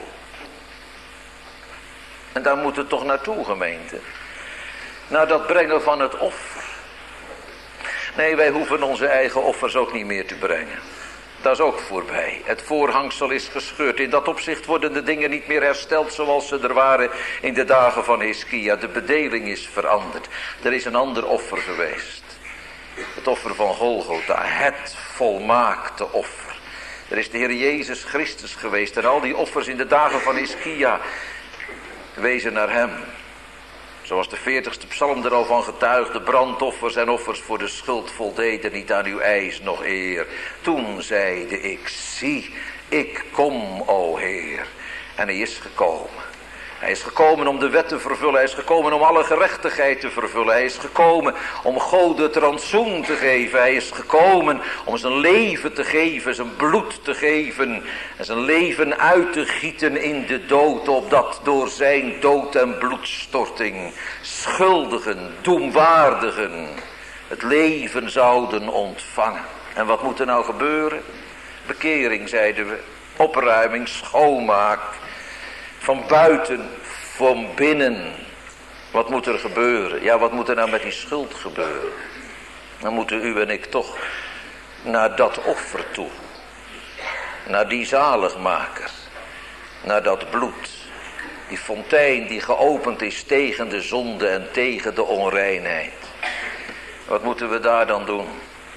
En daar moet het toch naartoe, gemeente. Naar dat brengen van het offer. Nee, wij hoeven onze eigen offers ook niet meer te brengen. Dat is ook voorbij. Het voorhangsel is gescheurd. In dat opzicht worden de dingen niet meer hersteld zoals ze er waren in de dagen van Hiskia. De bedeling is veranderd. Er is een ander offer geweest. Het offer van Golgotha. Het volmaakte offer. Er is de Heer Jezus Christus geweest. En al die offers in de dagen van Hiskia wezen naar hem. Zoals de veertigste psalm er al van getuigde: brandoffers en offers voor de schuld voldeden niet aan uw eis nog eer. Toen zeide ik: zie, ik kom, o Heer. En hij is gekomen. Hij is gekomen om de wet te vervullen. Hij is gekomen om alle gerechtigheid te vervullen. Hij is gekomen om God het rantsoen te geven. Hij is gekomen om zijn leven te geven, zijn bloed te geven. En zijn leven uit te gieten in de dood, opdat door zijn dood en bloedstorting schuldigen, doemwaardigen het leven zouden ontvangen. En wat moet er nou gebeuren? Bekering, zeiden we. Opruiming, schoonmaak. Van buiten, van binnen. Wat moet er gebeuren? Ja, wat moet er nou met die schuld gebeuren? Dan moeten u en ik toch naar dat offer toe. Naar die zaligmaker. Naar dat bloed. Die fontein die geopend is tegen de zonde en tegen de onreinheid. Wat moeten we daar dan doen?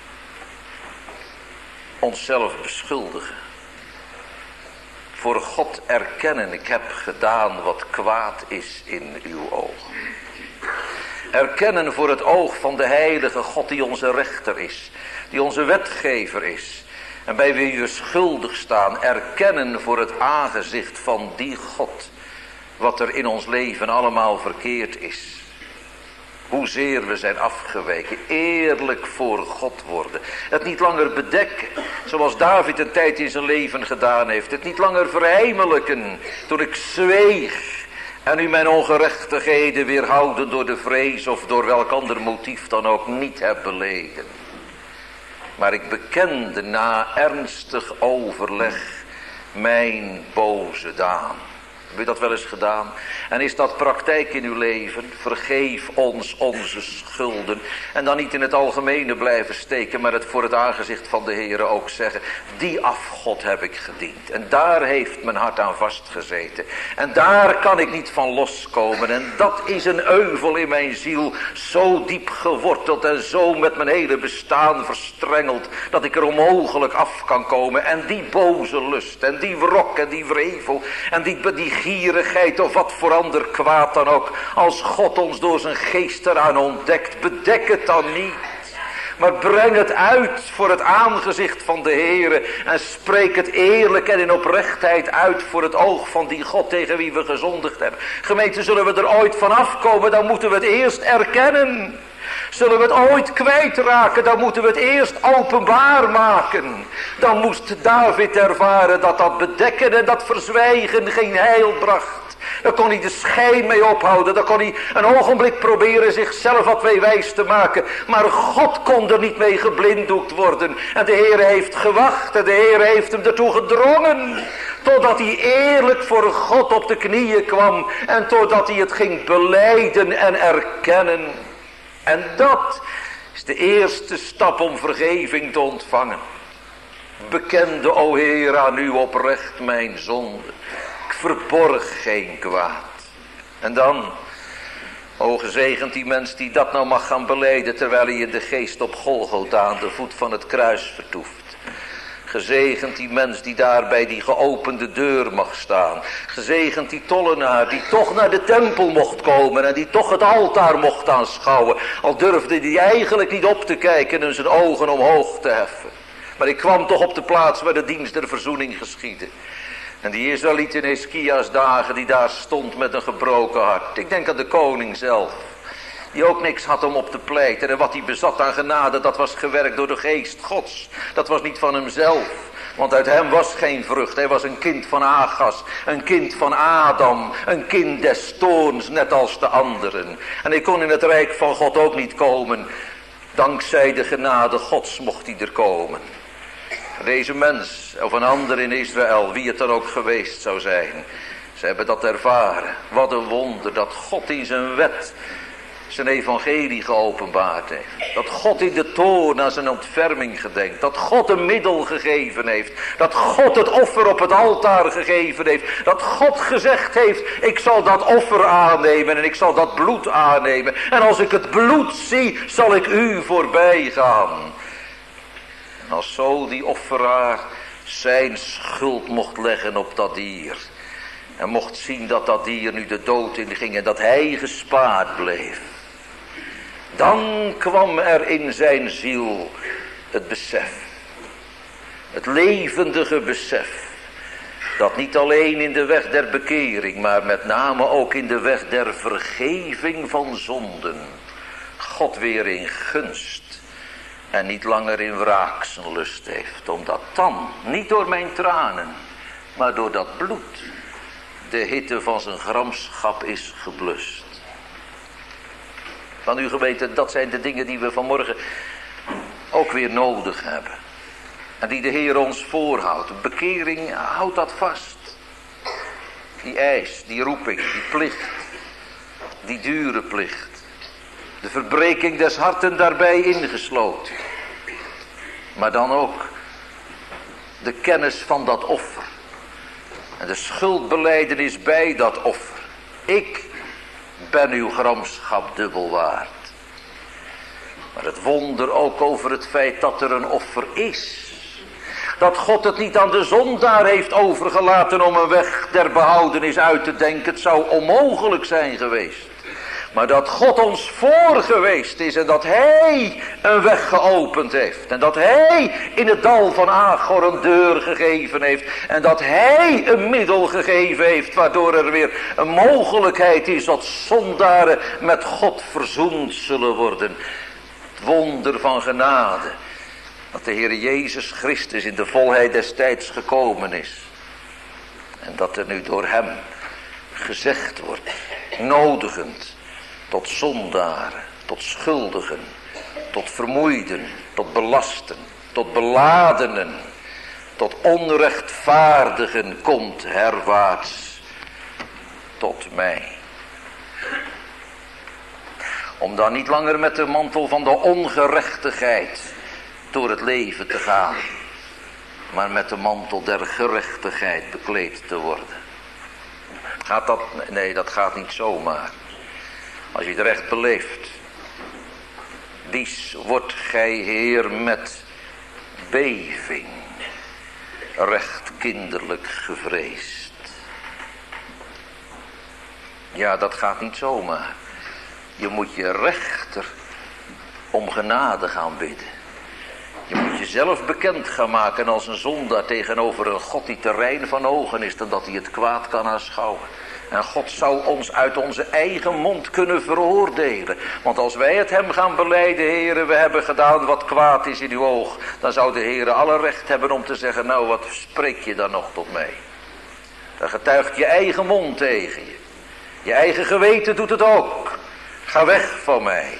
Onszelf beschuldigen. Voor God erkennen, ik heb gedaan wat kwaad is in uw ogen. Erkennen voor het oog van de heilige God die onze rechter is. Die onze wetgever is. En bij wie we schuldig staan. Erkennen voor het aangezicht van die God. Wat er in ons leven allemaal verkeerd is. Hoezeer we zijn afgeweken. Eerlijk voor God worden. Het niet langer bedekken. Zoals David een tijd in zijn leven gedaan heeft. Het niet langer verheimelijken. Toen ik zweeg. En u mijn ongerechtigheden weerhouden door de vrees. Of door welk ander motief dan ook niet heb beleden. Maar ik bekende na ernstig overleg. Mijn boze daan. Heb je dat wel eens gedaan? En is dat praktijk in uw leven? Vergeef ons onze schulden. En dan niet in het algemene blijven steken, maar het voor het aangezicht van de Heere ook zeggen. Die afgod heb ik gediend. En daar heeft mijn hart aan vastgezeten. En daar kan ik niet van loskomen. En dat is een euvel in mijn ziel. Zo diep geworteld en zo met mijn hele bestaan verstrengeld. Dat ik er onmogelijk af kan komen. En die boze lust en die wrok en die wrevel en die, die gierigheid of wat voor ander kwaad dan ook. Als God ons door zijn geest eraan ontdekt, bedek het dan niet. Maar breng het uit voor het aangezicht van de Heere. En spreek het eerlijk en in oprechtheid uit voor het oog van die God tegen wie we gezondigd hebben. Gemeente, zullen we er ooit van afkomen, dan moeten we het eerst erkennen. Zullen we het ooit kwijtraken, dan moeten we het eerst openbaar maken. Dan moest David ervaren dat dat bedekken en dat verzwijgen geen heil bracht. Daar kon hij de schijn mee ophouden. Daar kon hij een ogenblik proberen zichzelf wat mee wijs te maken. Maar God kon er niet mee geblinddoekt worden. En de Heer heeft gewacht en de Heer heeft hem ertoe gedrongen. Totdat hij eerlijk voor God op de knieën kwam. En totdat hij het ging belijden en erkennen. En dat is de eerste stap om vergeving te ontvangen. Bekende, o Heer, aan u oprecht mijn zonde. Ik verborg geen kwaad. En dan, o gezegend die mens die dat nou mag gaan belijden, terwijl hij in de geest op Golgotha aan de voet van het kruis vertoeft. Gezegend die mens die daar bij die geopende deur mag staan. Gezegend die tollenaar die toch naar de tempel mocht komen en die toch het altaar mocht aanschouwen. Al durfde hij eigenlijk niet op te kijken en zijn ogen omhoog te heffen. Maar hij kwam toch op de plaats waar de dienst der verzoening geschiedde. En die Israëliet in Hiskia's dagen die daar stond met een gebroken hart. Ik denk aan de koning zelf. Die ook niks had om op te pleiten. En wat hij bezat aan genade, dat was gewerkt door de geest Gods. Dat was niet van hemzelf. Want uit hem was geen vrucht. Hij was een kind van Agas. Een kind van Adam. Een kind des toorns, net als de anderen. En hij kon in het rijk van God ook niet komen. Dankzij de genade Gods mocht hij er komen. Deze mens, of een ander in Israël, wie het dan ook geweest zou zijn. Ze hebben dat ervaren. Wat een wonder dat God in zijn wet zijn evangelie geopenbaard heeft. Dat God in de toorn aan zijn ontferming gedenkt. Dat God een middel gegeven heeft. Dat God het offer op het altaar gegeven heeft. Dat God gezegd heeft, ik zal dat offer aannemen en ik zal dat bloed aannemen. En als ik het bloed zie, zal ik u voorbij gaan. En als zo die offeraar zijn schuld mocht leggen op dat dier. En mocht zien dat dat dier nu de dood inging en dat hij gespaard bleef. Dan kwam er in zijn ziel het besef. Het levendige besef. Dat niet alleen in de weg der bekering, maar met name ook in de weg der vergeving van zonden. God weer in gunst en niet langer in wraaksenlust heeft. Omdat dan, niet door mijn tranen, maar door dat bloed, de hitte van zijn gramschap is geblust. Van u geweten, dat zijn de dingen die we vanmorgen ook weer nodig hebben. En die de Heer ons voorhoudt. Bekering, houdt dat vast. Die eis, die roeping, die plicht. Die dure plicht. De verbreking des harten daarbij ingesloten. Maar dan ook de kennis van dat offer. En de schuldbelijdenis bij dat offer. Ik ben uw gramschap dubbel waard. Maar het wonder ook over het feit dat er een offer is. Dat God het niet aan de zondaar heeft overgelaten om een weg der behoudenis uit te denken. Het zou onmogelijk zijn geweest. Maar dat God ons voor geweest is en dat hij een weg geopend heeft. En dat hij in het dal van Achor een deur gegeven heeft. En dat hij een middel gegeven heeft waardoor er weer een mogelijkheid is dat zondaren met God verzoend zullen worden. Het wonder van genade. Dat de Heer Jezus Christus in de volheid des tijds gekomen is. En dat er nu door hem gezegd wordt, nodigend. Tot zondaren, tot schuldigen, tot vermoeiden, tot belasten, tot beladenen, tot onrechtvaardigen komt herwaarts tot mij. Om dan niet langer met de mantel van de ongerechtigheid door het leven te gaan, maar met de mantel der gerechtigheid bekleed te worden. Gaat dat? Nee, dat gaat niet zomaar. Als je het recht beleeft. Dies wordt gij Heer met beving recht kinderlijk gevreesd. Ja, dat gaat niet zomaar. Je moet je rechter om genade gaan bidden. Je moet jezelf bekend gaan maken als een zondaar tegenover een God die te rein van ogen is dan dat hij het kwaad kan aanschouwen. En God zou ons uit onze eigen mond kunnen veroordelen. Want als wij het hem gaan belijden, Heere, we hebben gedaan wat kwaad is in uw oog. Dan zou de Heere alle recht hebben om te zeggen, nou wat spreek je dan nog tot mij? Dan getuigt je eigen mond tegen je. Je eigen geweten doet het ook. Ga weg van mij.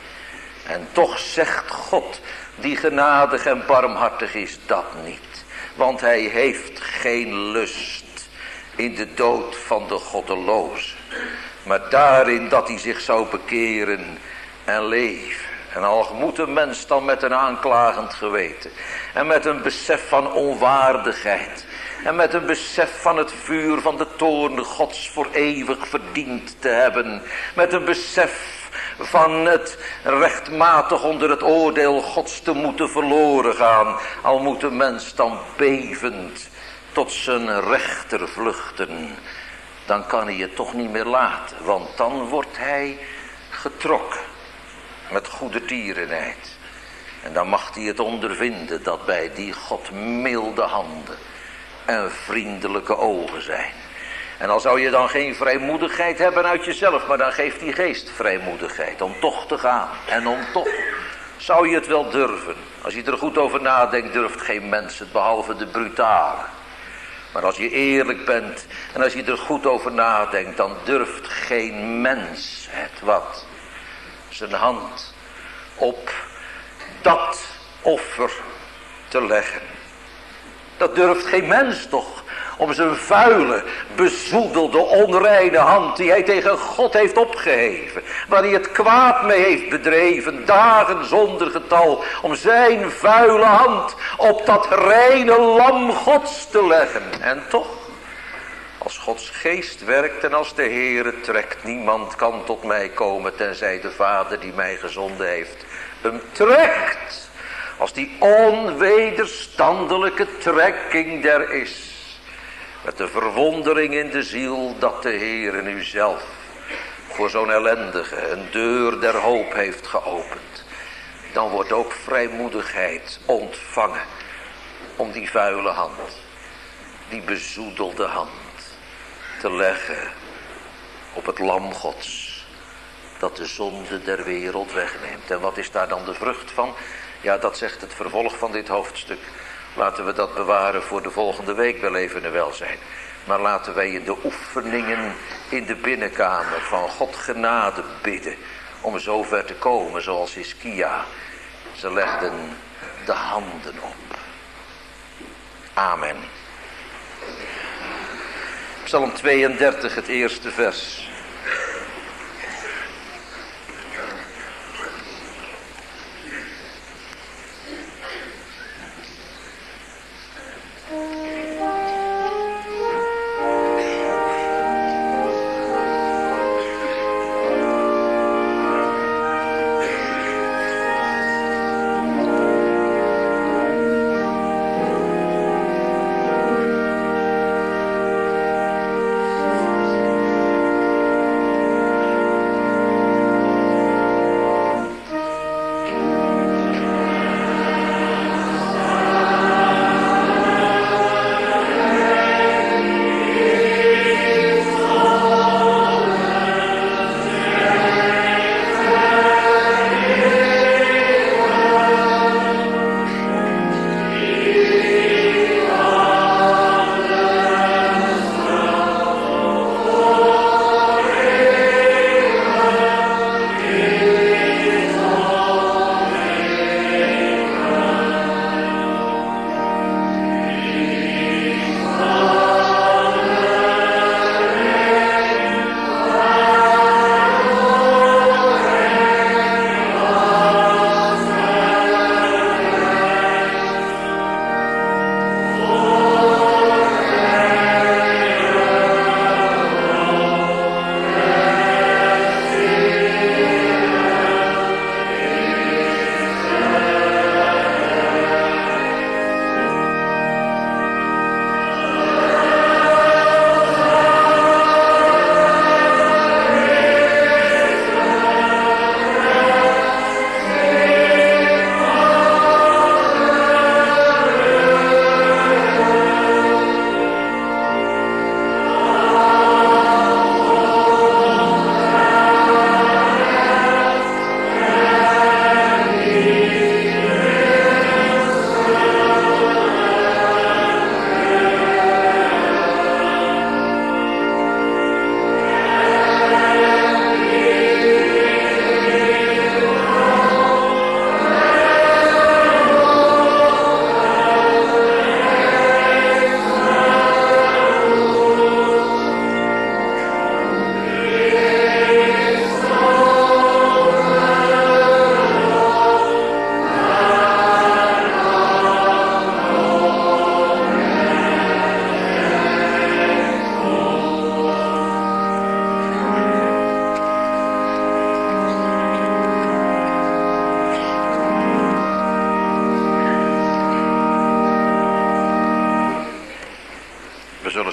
En toch zegt God, die genadig en barmhartig is, dat niet. Want hij heeft geen lust in de dood van de goddeloze. Maar daarin dat hij zich zou bekeren en leven. En al moet een mens dan met een aanklagend geweten. En met een besef van onwaardigheid. En met een besef van het vuur van de toorn Gods voor eeuwig verdiend te hebben. Met een besef van het rechtmatig onder het oordeel Gods te moeten verloren gaan. Al moet een mens dan bevend tot zijn rechter vluchten, dan kan hij het toch niet meer laten, want dan wordt hij getrokken met goede tierenheid. En dan mag hij het ondervinden dat bij die God milde handen en vriendelijke ogen zijn. En al zou je dan geen vrijmoedigheid hebben uit jezelf, maar dan geeft die geest vrijmoedigheid om toch te gaan. En om toch, zou je het wel durven. Als je er goed over nadenkt, durft geen mens het behalve de brutale. Maar als je eerlijk bent en als je er goed over nadenkt, dan durft geen mens het wat. Zijn hand op dat offer te leggen. Dat durft geen mens toch, om zijn vuile, bezoedelde, onreine hand die hij tegen God heeft opgeheven, waar hij het kwaad mee heeft bedreven, dagen zonder getal, om zijn vuile hand op dat reine lam Gods te leggen. En toch, als Gods geest werkt en als de Heere trekt, niemand kan tot mij komen tenzij de Vader die mij gezonden heeft hem trekt. Als die onwederstandelijke trekking er is. Met de verwondering in de ziel dat de Heer nu zelf voor zo'n ellendige een deur der hoop heeft geopend. Dan wordt ook vrijmoedigheid ontvangen om die vuile hand, die bezoedelde hand, te leggen op het lam Gods. Dat de zonde der wereld wegneemt. En wat is daar dan de vrucht van? Ja, dat zegt het vervolg van dit hoofdstuk. Laten we dat bewaren voor de volgende week wel even en welzijn. Maar laten wij in de oefeningen in de binnenkamer van God genade bidden. Om zover te komen zoals Hiskia. Ze legden de handen op. Amen. Psalm tweeëndertig, het eerste vers.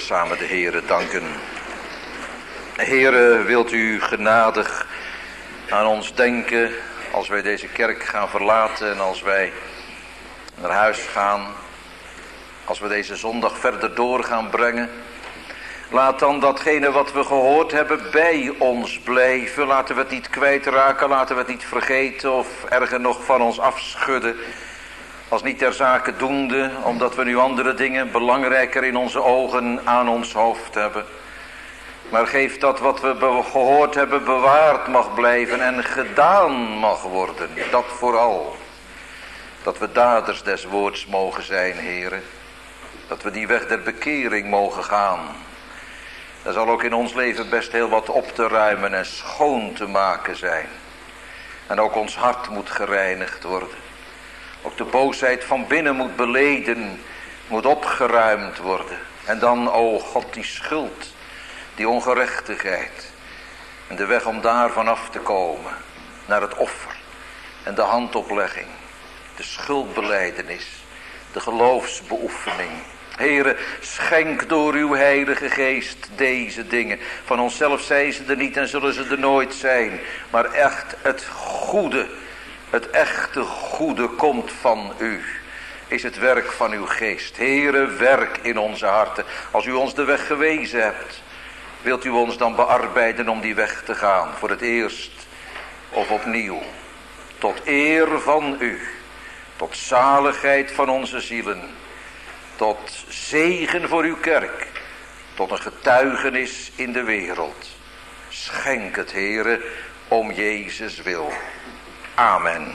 samen de Heere danken. Heere, wilt u genadig aan ons denken als wij deze kerk gaan verlaten en als wij naar huis gaan, als we deze zondag verder door gaan brengen. Laat dan datgene wat we gehoord hebben bij ons blijven. Laten we het niet kwijtraken, laten we het niet vergeten of erger nog van ons afschudden. Als niet ter zake doende, omdat we nu andere dingen belangrijker in onze ogen aan ons hoofd hebben. Maar geef dat wat we gehoord hebben bewaard mag blijven en gedaan mag worden. Dat vooral. Dat we daders des woords mogen zijn, Heere. Dat we die weg der bekering mogen gaan. Er zal ook in ons leven best heel wat op te ruimen en schoon te maken zijn. En ook ons hart moet gereinigd worden. Ook de boosheid van binnen moet beleden, moet opgeruimd worden. En dan, o God, die schuld, die ongerechtigheid. En de weg om daarvan af te komen, naar het offer en de handoplegging. De schuldbelijdenis, de geloofsbeoefening. Heere, schenk door uw heilige geest deze dingen. Van onszelf zijn ze er niet en zullen ze er nooit zijn. Maar echt het goede, het echte goede komt van u. Is het werk van uw geest. Heere, werk in onze harten. Als u ons de weg gewezen hebt, wilt u ons dan bearbeiden om die weg te gaan. Voor het eerst of opnieuw. Tot eer van u. Tot zaligheid van onze zielen. Tot zegen voor uw kerk. Tot een getuigenis in de wereld. Schenk het, Heere, om Jezus wil. Amen.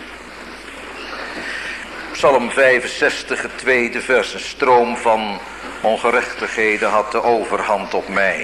Psalm vijfenzestig, het tweede vers. Een stroom van ongerechtigheden had de overhand op mij.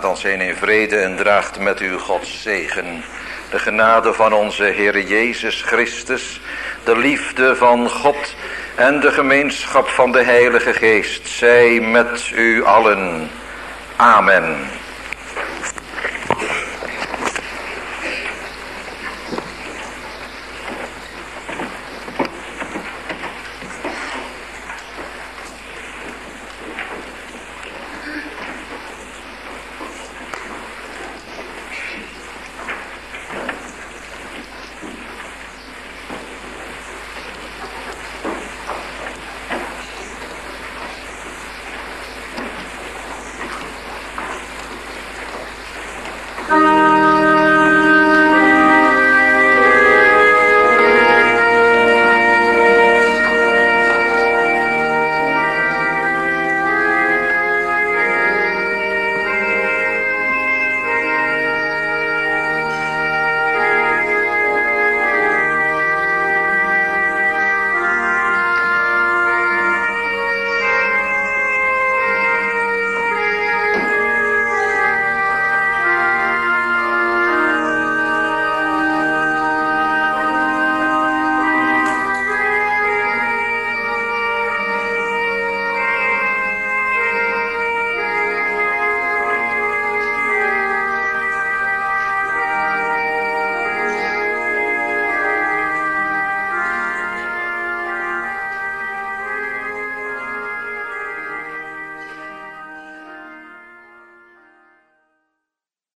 dan zijn in vrede en draagt met u Gods zegen. De genade van onze Heer Jezus Christus, de liefde van God en de gemeenschap van de Heilige Geest zij met u allen. Amen.